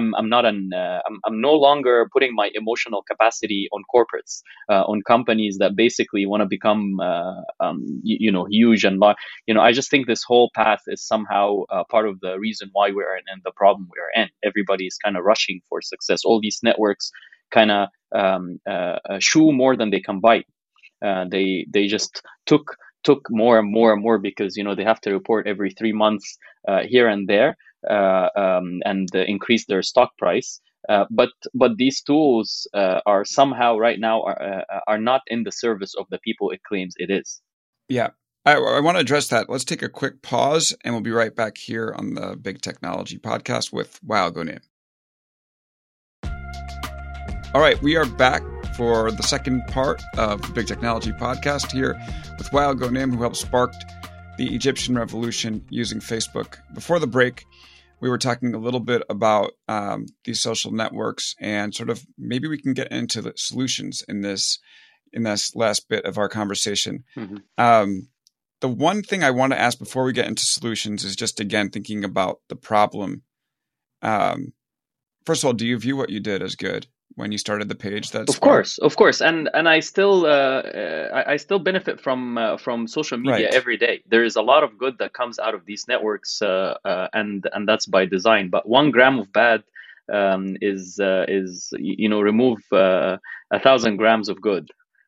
no longer putting my emotional capacity on corporates, on companies that basically want to become huge and I just think this whole path is somehow part of the reason why we're in and the problem we're in. Everybody is kind of rushing for success. All these networks kind of chew more than they can bite. They just took more and more and more because they have to report every 3 months here and there and increase their stock price. But these tools are somehow right now are not in the service of the people it claims it is. Yeah. I want to address that. Let's take a quick pause, and we'll be right back here on the Big Technology Podcast with Wael Ghonim. All right, we are back for the second part of the Big Technology Podcast here with Wael Ghonim, who helped spark the Egyptian revolution using Facebook. Before the break, we were talking a little bit about these social networks, and sort of maybe we can get into the solutions in this last bit of our conversation. The one thing I want to ask before we get into solutions is just, again, thinking about the problem. First of all, do you view what you did as good when you started the page? Of course, and I still benefit from social media every day. There is a lot of good that comes out of these networks, and that's by design. But 1 gram of bad is remove 1,000 grams of good.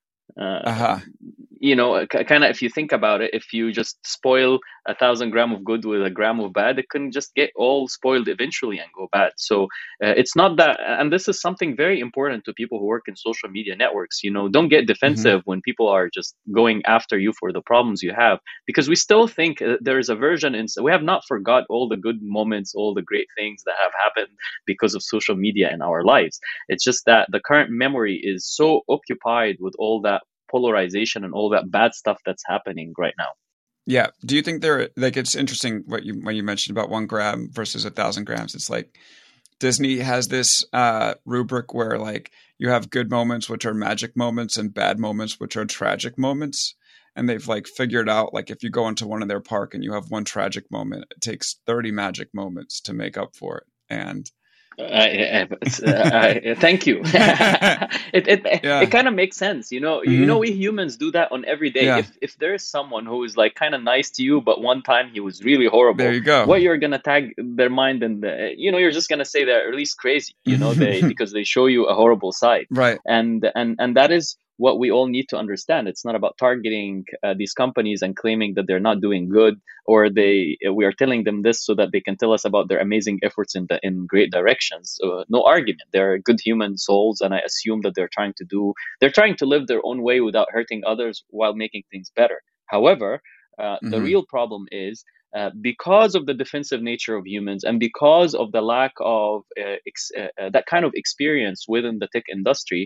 Kind of, if you think about it, if you just spoil 1,000 grams of good with 1 gram of bad, it can just get all spoiled eventually and go bad. So it's not that, and this is something very important to people who work in social media networks. Don't get defensive when people are just going after you for the problems you have, because we still think there is a version we have not forgot all the good moments, all the great things that have happened because of social media in our lives. It's just that the current memory is so occupied with all that polarization and all that bad stuff that's happening right now. Yeah. Do you think it's interesting when you mentioned about 1 gram versus 1,000 grams? It's like Disney has this rubric where like you have good moments, which are magic moments, and bad moments, which are tragic moments. And they've like figured out, like, if you go into one of their park and you have 1 tragic moment, it takes 30 magic moments to make up for it. And thank you. It kind of makes sense, we humans do that on every day. If there is someone who is like kind of nice to you, but one time he was really horrible, there you go. What you're gonna tag their mind, and you're just gonna say they're at least crazy, because they show you a horrible side, right? And that is what we all need to understand. It's not about targeting these companies and claiming that they're not doing good, or we are telling them this so that they can tell us about their amazing efforts in great directions. No argument. They're good human souls, and I assume that they're trying to live their own way without hurting others while making things better. However, the Mm-hmm. real problem is, because of the defensive nature of humans, and because of the lack of that kind of experience within the tech industry,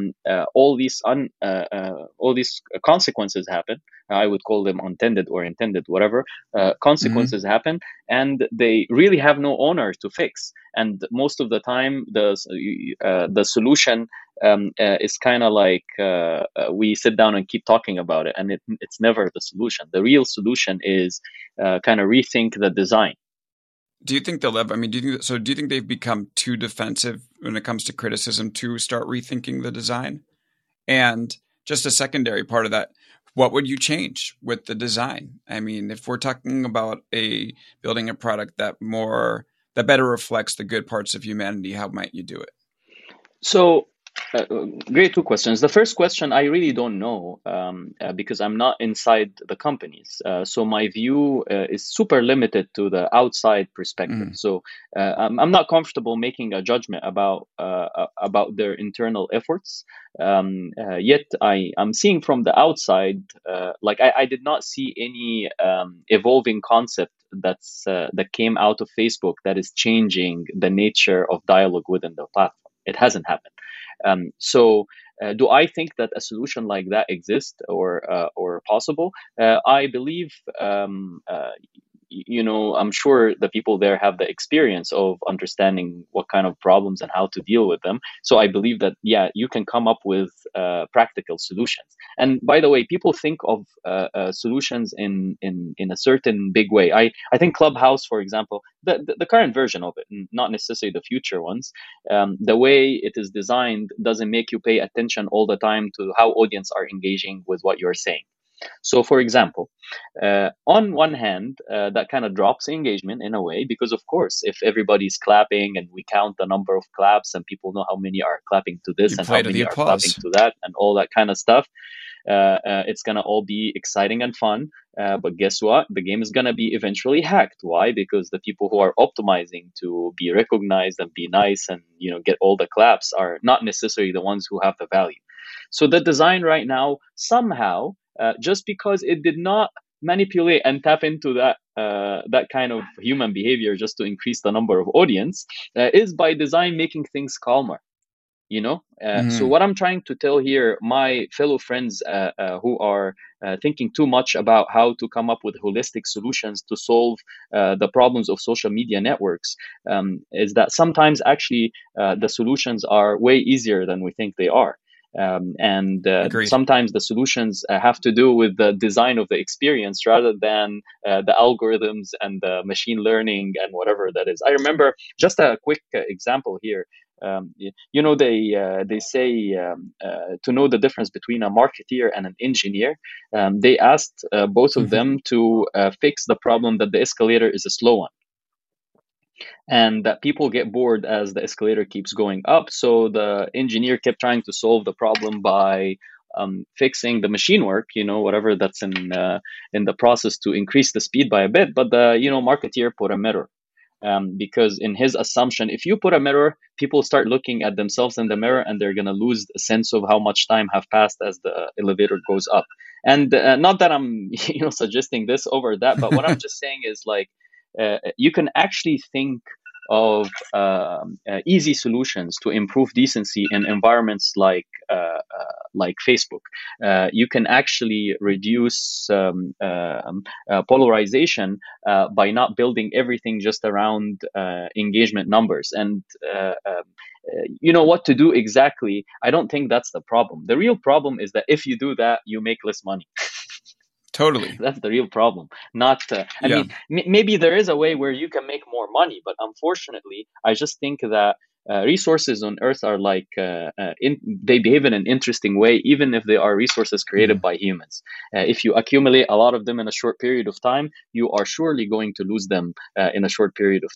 all these consequences happen. I would call them unintended or intended, whatever. Mm-hmm. Consequences happen, and they really have no owner to fix. And most of the time, the solution is kind of like, we sit down and keep talking about it, and it's never the solution. The real solution is kind of rethink the design. Do you think they'll ever? I mean, do you think so? Do you think they've become too defensive when it comes to criticism to start rethinking the design? And just a secondary part of that, what would you change with the design? I mean, if we're talking about building a product that better reflects the good parts of humanity, how might you do it? So, great two questions. The first question, I really don't know, because I'm not inside the companies. So my view is super limited to the outside perspective. Mm. So I'm not comfortable making a judgment about their internal efforts. Yet I'm seeing from the outside, like I did not see any evolving concept that came out of Facebook that is changing the nature of dialogue within the platform. It hasn't happened. Do I think that a solution like that exists or possible? I believe, I'm sure the people there have the experience of understanding what kind of problems and how to deal with them. So I believe that, yeah, you can come up with practical solutions. And by the way, people think of solutions in a certain big way. I think Clubhouse, for example, the current version of it, not necessarily the future ones, the way it is designed doesn't make you pay attention all the time to how audience are engaging with what you're saying. So, for example, on one hand, that kind of drops engagement in a way, because, of course, if everybody's clapping and we count the number of claps and people know how many are clapping to this You and how play to the many are clapping applause. to that and all that kind of stuff, it's going to all be exciting and fun. But guess what? The game is going to be eventually hacked. Why? Because the people who are optimizing to be recognized and be nice and get all the claps are not necessarily the ones who have the value. So the design right now, somehow, just because it did not manipulate and tap into that kind of human behavior just to increase the number of audience, is by design making things calmer. So Mm-hmm. what I'm trying to tell here, my fellow friends who are thinking too much about how to come up with holistic solutions to solve the problems of social media networks, is that sometimes actually the solutions are way easier than we think they are. And Agreed. sometimes the solutions have to do with the design of the experience rather than the algorithms and the machine learning and whatever that is. I remember just a quick example here. They say, to know the difference between a marketeer and an engineer. They asked both of Mm-hmm. them to fix the problem that the escalator is a slow one, and that people get bored as the escalator keeps going up. So the engineer kept trying to solve the problem by fixing the machine work, whatever that's in the process to increase the speed by a bit. But the marketeer put a mirror. Because in his assumption, if you put a mirror, people start looking at themselves in the mirror, and they're going to lose a sense of how much time have passed as the elevator goes up. And not that I'm suggesting this over that, but what I'm just saying is, like, you can actually think of easy solutions to improve decency in environments like Facebook. You can actually reduce polarization by not building everything just around engagement numbers. And what to do exactly, I don't think that's the problem. The real problem is that if you do that, you make less money. Totally. That's the real problem. Not, I Yeah. mean, maybe there is a way where you can make more money, but unfortunately, I just think that resources on Earth are like, they behave in an interesting way, even if they are resources created Mm. by humans. If you accumulate a lot of them in a short period of time, you are surely going to lose them in a short period of time.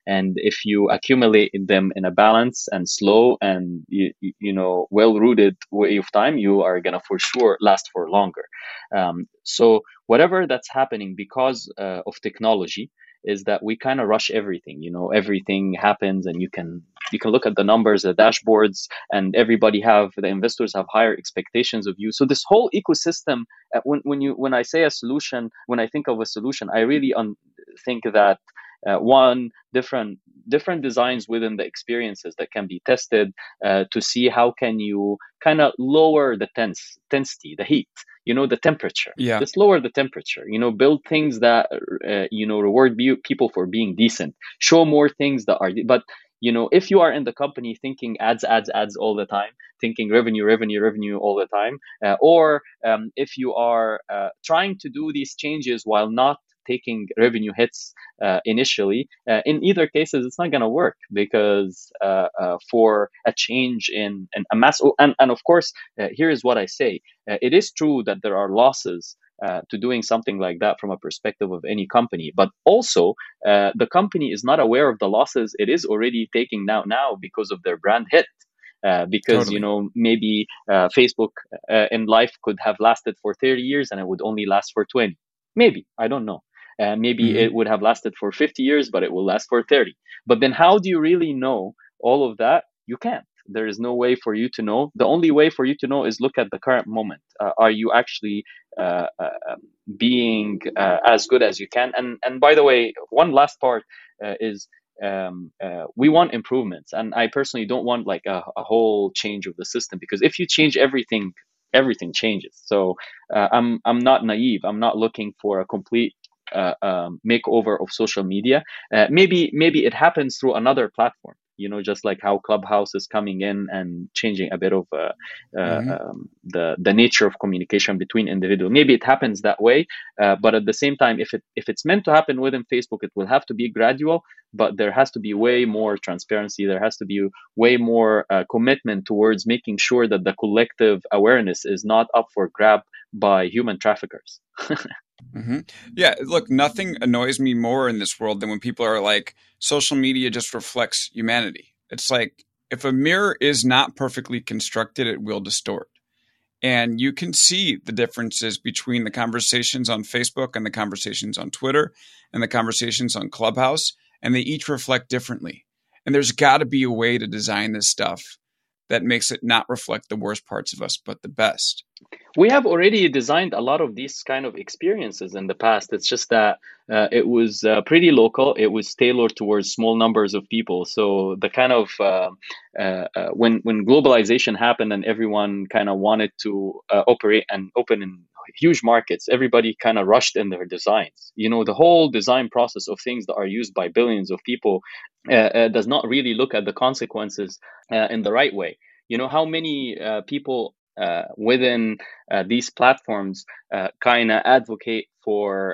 And if you accumulate them in a balance and slow and well rooted way of time, you are gonna for sure last for longer. So whatever that's happening because of technology is that we kind of rush everything. Everything happens, and you can look at the numbers, the dashboards, and the investors have higher expectations of you. So this whole ecosystem, when I say a solution, when I think of a solution, I really think that one different designs within the experiences that can be tested to see how can you kind of lower the density, the heat, the temperature. Yeah. Just lower the temperature, build things that reward people for being decent, show more things that are, but if you are in the company thinking ads all the time, thinking revenue all the time, or if you are trying to do these changes while not taking revenue hits initially, in either cases, it's not going to work, because for a change in a mass, and of course, here is what I say. It is true that there are losses to doing something like that from a perspective of any company, but also the company is not aware of the losses it is already taking now because of their brand hit. Because Totally. maybe Facebook in life could have lasted for 30 years and it would only last for 20. Maybe, I don't know. Maybe Mm-hmm. it would have lasted for 50 years, but it will last for 30. But then how do you really know all of that? You can't. There is no way for you to know. The only way for you to know is look at the current moment. Are you actually being as good as you can? And by the way, one last part is we want improvements, and I personally don't want like a whole change of the system, because if you change everything changes. So I'm not naive. I'm not looking for a complete makeover of social media. Maybe it happens through another platform. Just like how Clubhouse is coming in and changing a bit of Mm-hmm. the nature of communication between individuals. Maybe it happens that way, but at the same time, if it's meant to happen within Facebook, it will have to be gradual. But there has to be way more transparency. There has to be way more commitment towards making sure that the collective awareness is not up for grab by human traffickers. Mm-hmm. Yeah, look, nothing annoys me more in this world than when people are like, social media just reflects humanity. It's like, if a mirror is not perfectly constructed, it will distort. And you can see the differences between the conversations on Facebook and the conversations on Twitter and the conversations on Clubhouse, and they each reflect differently. And there's got to be a way to design this stuff that makes it not reflect the worst parts of us, but the best. We have already designed a lot of these kind of experiences in the past. It's just that it was pretty local. It was tailored towards small numbers of people. So the kind of when globalization happened and everyone kind of wanted to operate and open in huge markets, everybody kind of rushed in their designs. The whole design process of things that are used by billions of people does not really look at the consequences in the right way. How many people within these platforms kind of advocate for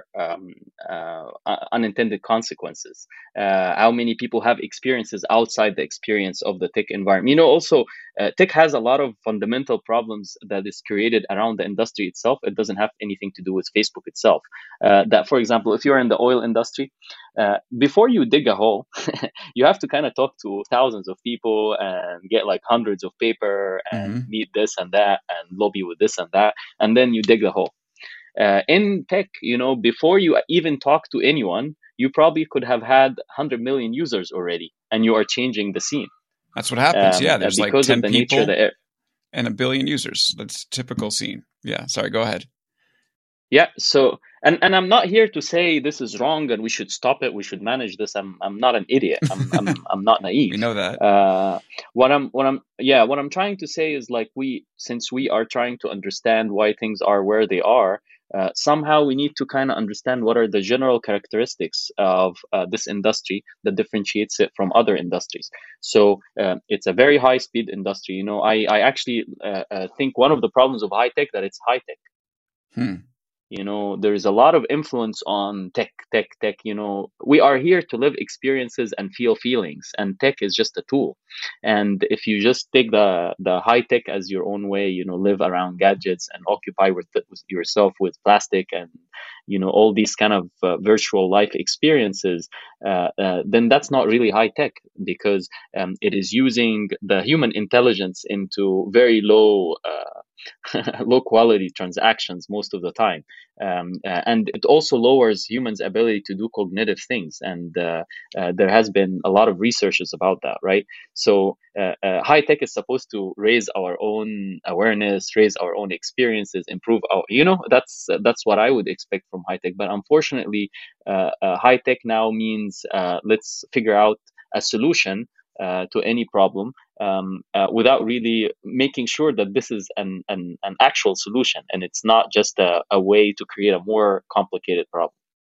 unintended consequences? How many people have experiences outside the experience of the tech environment? Also, tech has a lot of fundamental problems that is created around the industry itself. It doesn't have anything to do with Facebook itself. That, for example, if you're in the oil industry, before you dig a hole, you have to kind of talk to thousands of people and get like hundreds of paper and Mm-hmm. meet this and that and lobby with this and that, and then you dig the hole. In tech, before you even talk to anyone, you probably could have had 100 million users already, and you are changing the scene. That's what happens. Yeah, there's like Because of 10 the nature of people the and a billion users. That's typical scene. Yeah, sorry, go ahead. Yeah. So, and I'm not here to say this is wrong and we should stop it. We should manage this. I'm not an idiot. I'm not naive. We know that. What I'm trying to say is, like, since we are trying to understand why things are where they are, somehow we need to kind of understand what are the general characteristics of this industry that differentiates it from other industries. So it's a very high speed industry. I actually think one of the problems of high tech that it's high tech. Hmm. There is a lot of influence on tech. We are here to live experiences and feel feelings, and tech is just a tool. And if you just take the high tech as your own way, live around gadgets and occupy with yourself with plastic and all these kind of virtual life experiences, then that's not really high tech, because it is using the human intelligence into very low low quality transactions most of the time. And it also lowers humans' ability to do cognitive things. And there has been a lot of researches about that, right? So high tech is supposed to raise our own awareness, raise our own experiences, improve our, that's what I would expect from high tech. But unfortunately, high tech now means let's figure out a solution to any problem, without really making sure that this is an actual solution, and it's not just a way to create a more complicated problem.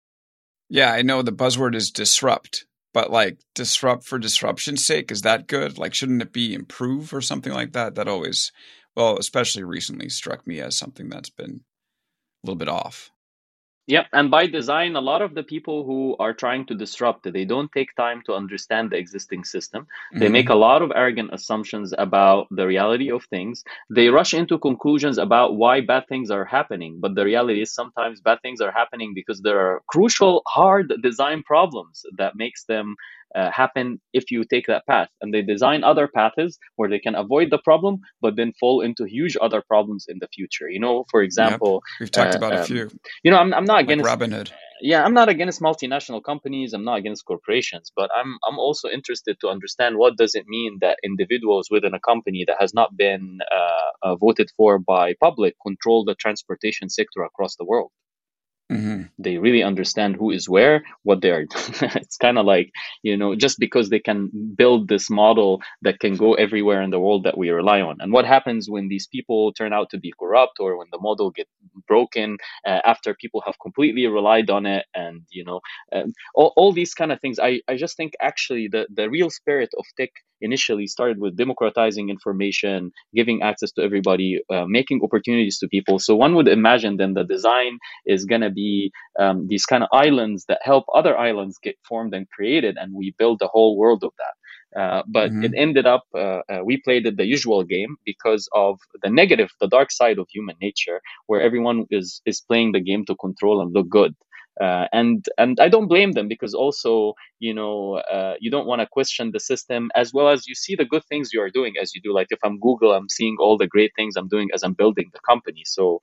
Yeah, I know the buzzword is disrupt, but like disrupt for disruption's sake, is that good? Like, shouldn't it be improve or something like that? That always, well, especially recently struck me as something that's been a little bit off. Yeah, and by design, a lot of the people who are trying to disrupt, they don't take time to understand the existing system. They make a lot of arrogant assumptions about the reality of things. They rush into conclusions about why bad things are happening. But the reality is sometimes bad things are happening because there are crucial, hard design problems that makes them happen if you take that path. And they design other paths where they can avoid the problem, but then fall into huge other problems in the future. For example, we've talked about a few. I'm not against like Robinhood. Yeah, I'm not against multinational companies. I'm not against corporations, but I'm also interested to understand what does it mean that individuals within a company that has not been voted for by public control the transportation sector across the world. Mm-hmm. They really understand who is where, what they are. It's kind of like, just because they can build this model that can go everywhere in the world that we rely on. And what happens when these people turn out to be corrupt, or when the model gets broken after people have completely relied on it, and, all these kind of things. I just think actually the real spirit of tech initially started with democratizing information, giving access to everybody, making opportunities to people. So one would imagine then the design is going to be these kind of islands that help other islands get formed and created, and we build the whole world of that. But it ended up, we played it the usual game because of the dark side of human nature, where everyone is playing the game to control and look good. And I don't blame them, because also, you don't want to question the system, as well as you see the good things you are doing as you do. Like if I'm Google, I'm seeing all the great things I'm doing as I'm building the company. So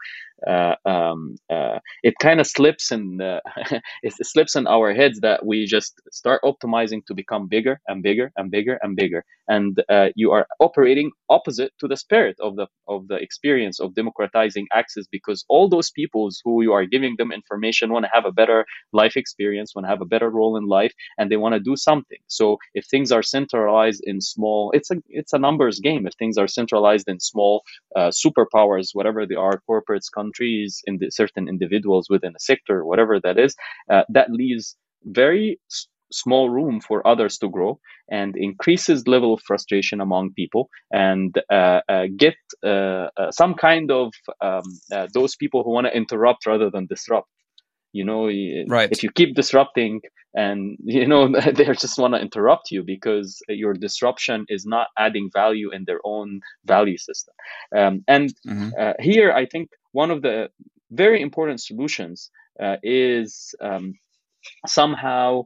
it kind of slips in it slips in our heads that we just start optimizing to become bigger and bigger and bigger and bigger, and you are operating opposite to the spirit of the experience of democratizing access, because all those peoples who you are giving them information want to have a better life experience, want to have a better role in life, and they want to do something. So if things are centralized in small, it's a numbers game. If things are centralized in small superpowers, whatever they are, corporates, countries, in certain individuals within a sector, whatever that is, that leaves very small room for others to grow, and increases level of frustration among people, and get some kind of those people who want to interrupt rather than disrupt. Right. If you keep disrupting, and they just want to interrupt you because your disruption is not adding value in their own value system. And here I think one of the very important solutions is somehow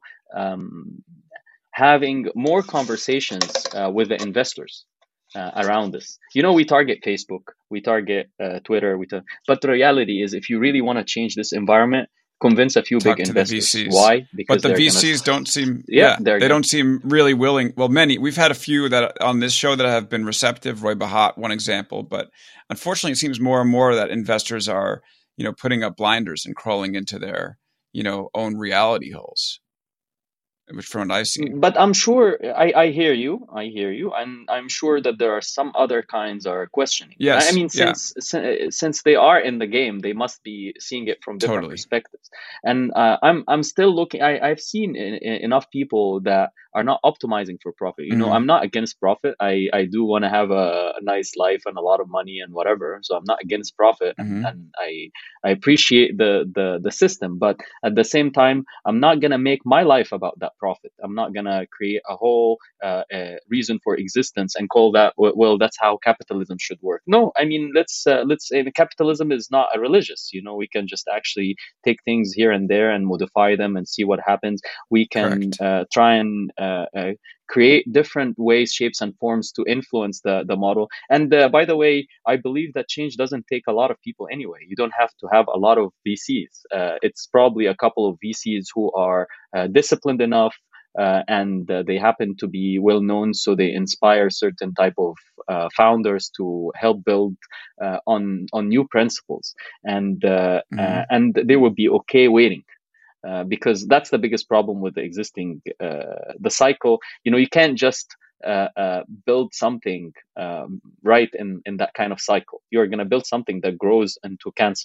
having more conversations with the investors around this. We target Facebook, we target Twitter, but the reality is, if you really want to change this environment, convince a few big investors. Why? Because the VCs don't seem, they don't seem really willing. Well, we've had a few that on this show that have been receptive. Roy Bahat, one example, but unfortunately, it seems more and more that investors are, putting up blinders and crawling into their, own reality holes. which from what I've seen. But I'm sure I hear you. I hear you, and I'm sure that there are some other kinds are questioning. I Yes, mean, yeah, since they are in the game, they must be seeing it from different totally. perspectives. And I'm still looking. I've seen enough people that are not optimizing for profit. You know, Hmm. I'm not against profit. I do want to have a nice life and a lot of money and whatever. So I'm not against profit, Hmm. and I appreciate the system, but at the same time, I'm not going to make my life about that profit. I'm not going to create a whole reason for existence and call that, well, that's how capitalism should work. No, I mean, let's say capitalism is not a religious. You know, we can just actually take things here and there and modify them and see what happens. We can Correct. try and create different ways, shapes, and forms to influence the model. And by the way, I believe that change doesn't take a lot of people anyway. You don't have to have a lot of VCs. It's probably a couple of VCs who are disciplined enough. And they happen to be well known, so they inspire certain type of founders to help build on new principles, Hmm. and they will be okay waiting. Because that's the biggest problem with the existing the cycle. You know, you can't just build something right in that kind of cycle. You're going to build something that grows into cancer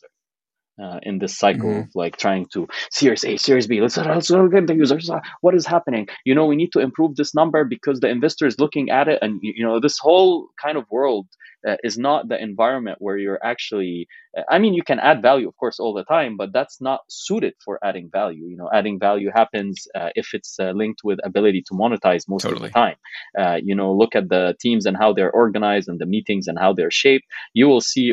in this cycle of Hmm. like trying to Series A, Series B. Let's look at the users. What is happening? You know, we need to improve this number because the investor is looking at it, and you know, this whole kind of world is not the environment where you're actually. I mean, you can add value, of course, all the time, but that's not suited for adding value. You know, adding value happens if it's linked with ability to monetize most of the Totally. time. You know, look at the teams and how they're organized and the meetings and how they're shaped. You will see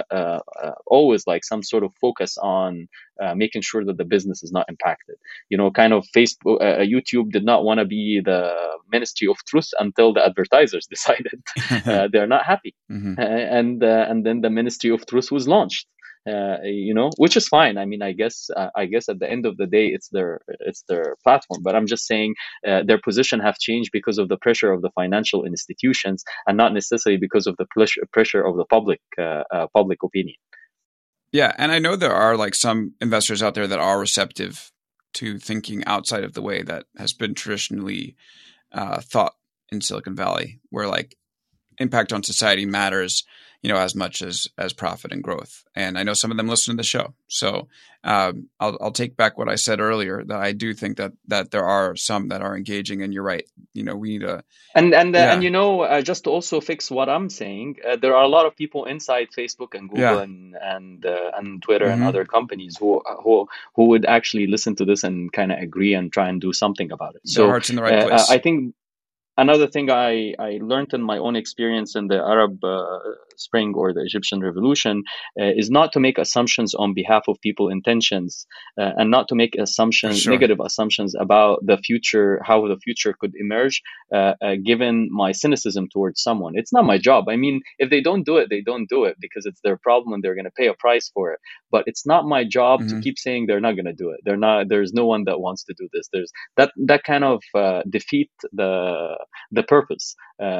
always like some sort of focus on making sure that the business is not impacted. You know, kind of Facebook, YouTube did not want to be the ministry of truth until the advertisers decided they're not happy, Hmm. and then the ministry of truth was launched. You know, which is fine. I mean, I guess at the end of the day, it's their platform. But I'm just saying their position have changed because of the pressure of the financial institutions, and not necessarily because of the pressure of the public opinion. Yeah, and I know there are like some investors out there that are receptive to thinking outside of the way that has been traditionally thought in Silicon Valley, where like impact on society matters, as much as profit and growth. And I know some of them listen to the show, so I'll take back what I said earlier, that I do think that there are some that are engaging. And you're right. We need a And yeah, you know, just to also fix what I'm saying, there are a lot of people inside Facebook and Google yeah, and Twitter and hmm, other companies who would actually listen to this and kind of agree and try and do something about it. their So heart's in the right place. I think another thing I learned in my own experience in the Arab Spring or the Egyptian Revolution is not to make assumptions on behalf of people's intentions, and not to make For sure. negative assumptions about the future, how the future could emerge, given my cynicism towards someone. It's not my job. I mean, if they don't do it, they don't do it because it's their problem and they're going to pay a price for it. But it's not my job to Hmm. keep saying they're not going to do it. They're not. There's no one that wants to do this. There's that kind of defeat the purpose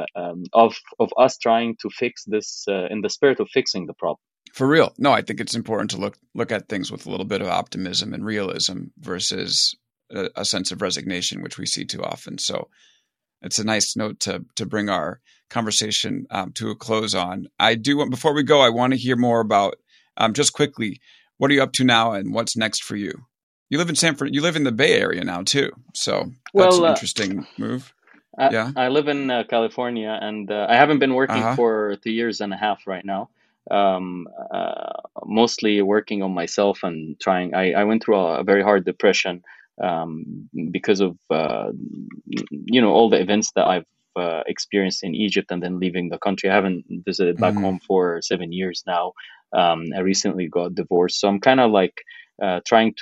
of us trying to fix this in the spirit of fixing the problem. For real. No, I think it's important to look at things with a little bit of optimism and realism versus a sense of resignation, which we see too often. So it's a nice note to bring our conversation to a close on. I do want, before we go, I want to hear more about just quickly, what are you up to now and what's next for you? You live in You live in the Bay Area now too, so that's Well, an interesting move. Yeah. I live in California, and I haven't been Uh working huh. for 2 years and a half right now. Mostly working on myself and trying. I went through a very hard depression because of all the events that I've experienced in Egypt and then leaving the country. I haven't visited back Hmm. home for 7 years now. I recently got divorced, so I'm kind of like trying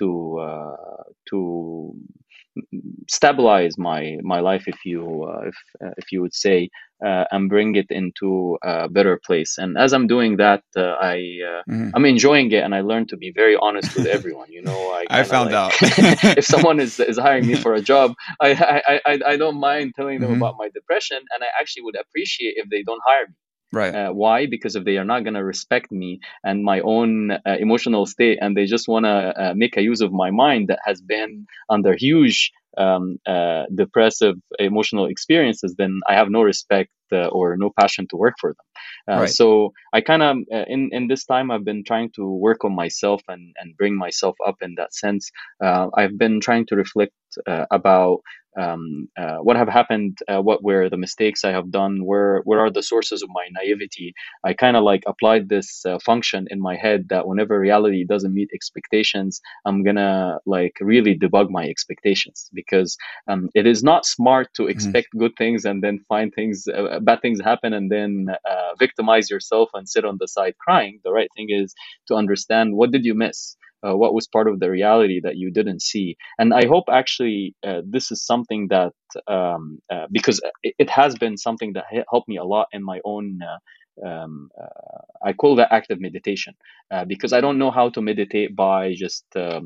to stabilize my life, if you would say, and bring it into a better place. And as I'm doing that, Hmm. I'm enjoying it, and I learn to be very honest with everyone. You know, I I kind of found like out. if someone is hiring me for a job, I don't mind telling them Hmm. about my depression, and I actually would appreciate if they don't hire me. Right. Why? Because if they are not going to respect me and my own emotional state, and they just want to make a use of my mind that has been under huge depressive emotional experiences, then I have no respect or no passion to work for them. Right. So I kind of in this time I've been trying to work on myself and bring myself up in that sense. I've been trying to reflect about what have happened, what were the mistakes I have done, where are the sources of my naivety. I kind of like applied this function in my head that whenever reality doesn't meet expectations, I'm gonna like really debug my expectations, because it is not smart to expect good things and then find things, bad things happen, and then victimize yourself and sit on the side crying. The right thing is to understand, what did you miss? What was part of the reality that you didn't see? And I hope actually this is something that, because it has been something that helped me a lot in my own, I call that active meditation, because I don't know how to meditate by just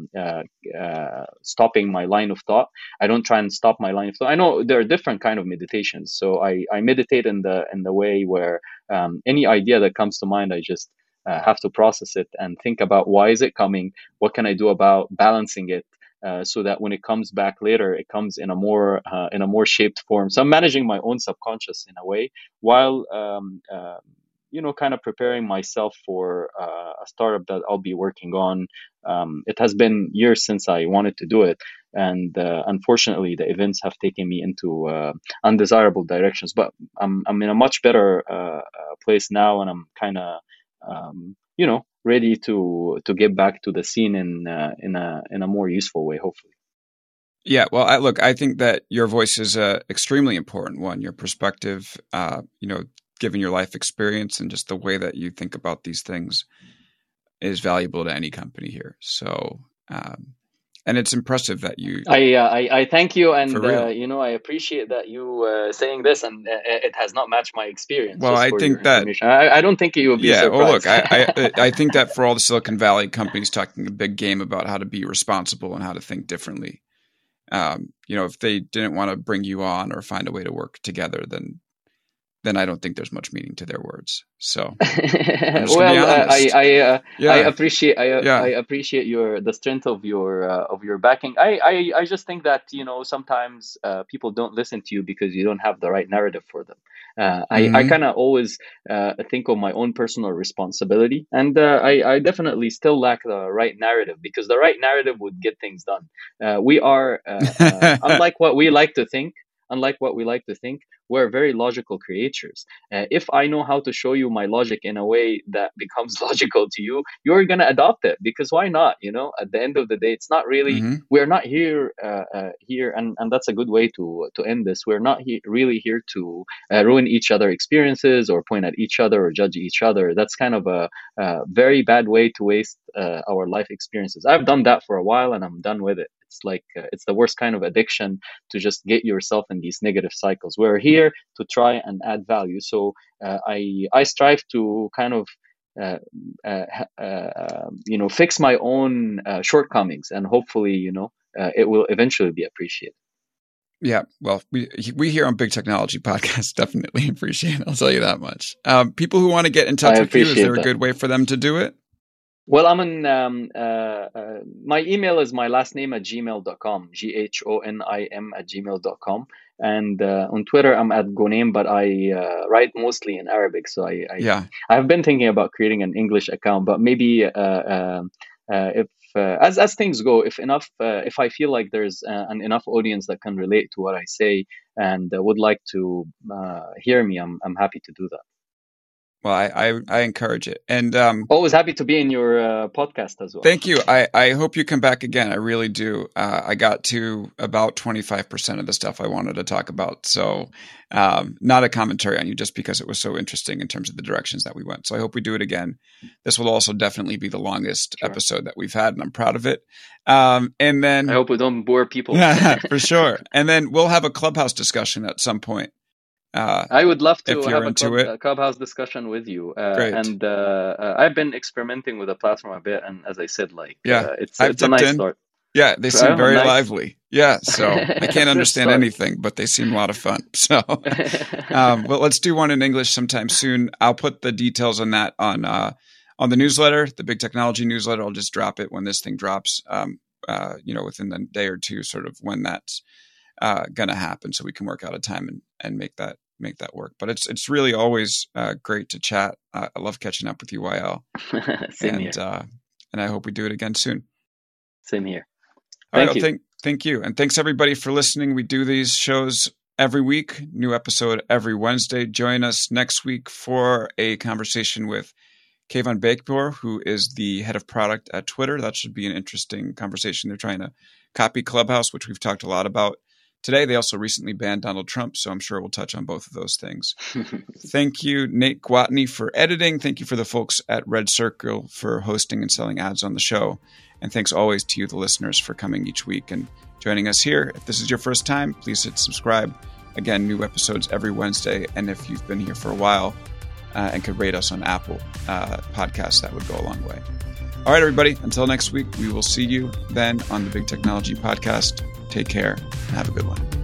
stopping my line of thought. I don't try and stop my line of thought. I know there are different kind of meditations. So I meditate in the way where any idea that comes to mind, I just have to process it and think about, why is it coming? What can I do about balancing it? So that when it comes back later, it comes in a more shaped form. So I'm managing my own subconscious in a way, while kind of preparing myself for a startup that I'll be working on. It has been years since I wanted to do it, and unfortunately, the events have taken me into undesirable directions. But I'm in a much better place now, and I'm kind of ready to get back to the scene in a more useful way, hopefully. Yeah, well, I think that your voice is a extremely important one. Your perspective, given your life experience and just the way that you think about these things, is valuable to any company here. So, and it's impressive that you. I thank you, and I appreciate that you saying this, and it has not matched my experience. Well, I think that I don't think you will be surprised. Well, look, I think that for all the Silicon Valley companies talking a big game about how to be responsible and how to think differently, if they didn't want to bring you on or find a way to work together, then I don't think there's much meaning to their words. So, well, I appreciate the strength of your backing. I just think that sometimes people don't listen to you because you don't have the right narrative for them. I kind of always think of my own personal responsibility, and I definitely still lack the right narrative, because the right narrative would get things done. We are unlike what we like to think. We're very logical creatures. If I know how to show you my logic in a way that becomes logical to you, you're going to adopt it, because why not? At the end of the day, it's not really, we're not here, and that's a good way to end this. We're not really here to ruin each other's experiences or point at each other or judge each other. That's kind of a very bad way to waste our life experiences. I've done that for a while, and I'm done with it. It's like it's the worst kind of addiction, to just get yourself in these negative cycles. We're here to try and add value. So I strive to kind of fix my own shortcomings, and hopefully it will eventually be appreciated. Yeah, well, we here on Big Technology Podcast definitely appreciate it. I'll tell you that much. People who want to get in touch with you, is there a good way for them to do it? Well, I'm on, my email is my last name at gmail.com, GHONIM@gmail.com. And on Twitter, I'm at Ghonaim, but I write mostly in Arabic. So I've been thinking about creating an English account, but maybe if as things go, if I feel like there's an enough audience that can relate to what I say and would like to hear me, I'm happy to do that. Well, I encourage it, and always happy to be in your podcast as well. Thank you. I hope you come back again. I really do. I got to about 25% of the stuff I wanted to talk about, so not a commentary on you, just because it was so interesting in terms of the directions that we went. So I hope we do it again. This will also definitely be the longest episode that we've had, and I'm proud of it. And then I hope we don't bore people. For sure. And then we'll have a Clubhouse discussion at some point. I would love to have a Clubhouse discussion with you. And I've been experimenting with the platform a bit, and as I said, it's a nice start. Yeah, they seem very lively. Yeah, so I can't understand anything, but they seem a lot of fun. So, but let's do one in English sometime soon. I'll put the details on that on the newsletter, the Big Technology newsletter. I'll just drop it when this thing drops. within the day or two, sort of when that's going to happen, so we can work out a time and make that work. But it's really always great to chat. I love catching up with you, YL. Same here. And I hope we do it again soon. Same here. Thank you. Thank you. And thanks everybody for listening. We do these shows every week, new episode every Wednesday. Join us next week for a conversation with Kayvon Bakebour, who is the head of product at Twitter. That should be an interesting conversation. They're trying to copy Clubhouse, which we've talked a lot about today. They also recently banned Donald Trump, so I'm sure we'll touch on both of those things. Thank you, Nate Gwatney, for editing. Thank you for the folks at Red Circle for hosting and selling ads on the show. And thanks always to you, the listeners, for coming each week and joining us here. If this is your first time, please hit subscribe. Again, new episodes every Wednesday. And if you've been here for a while and could rate us on Apple Podcasts, that would go a long way. All right, everybody. Until next week, we will see you then on the Big Technology Podcast. Take care and have a good one.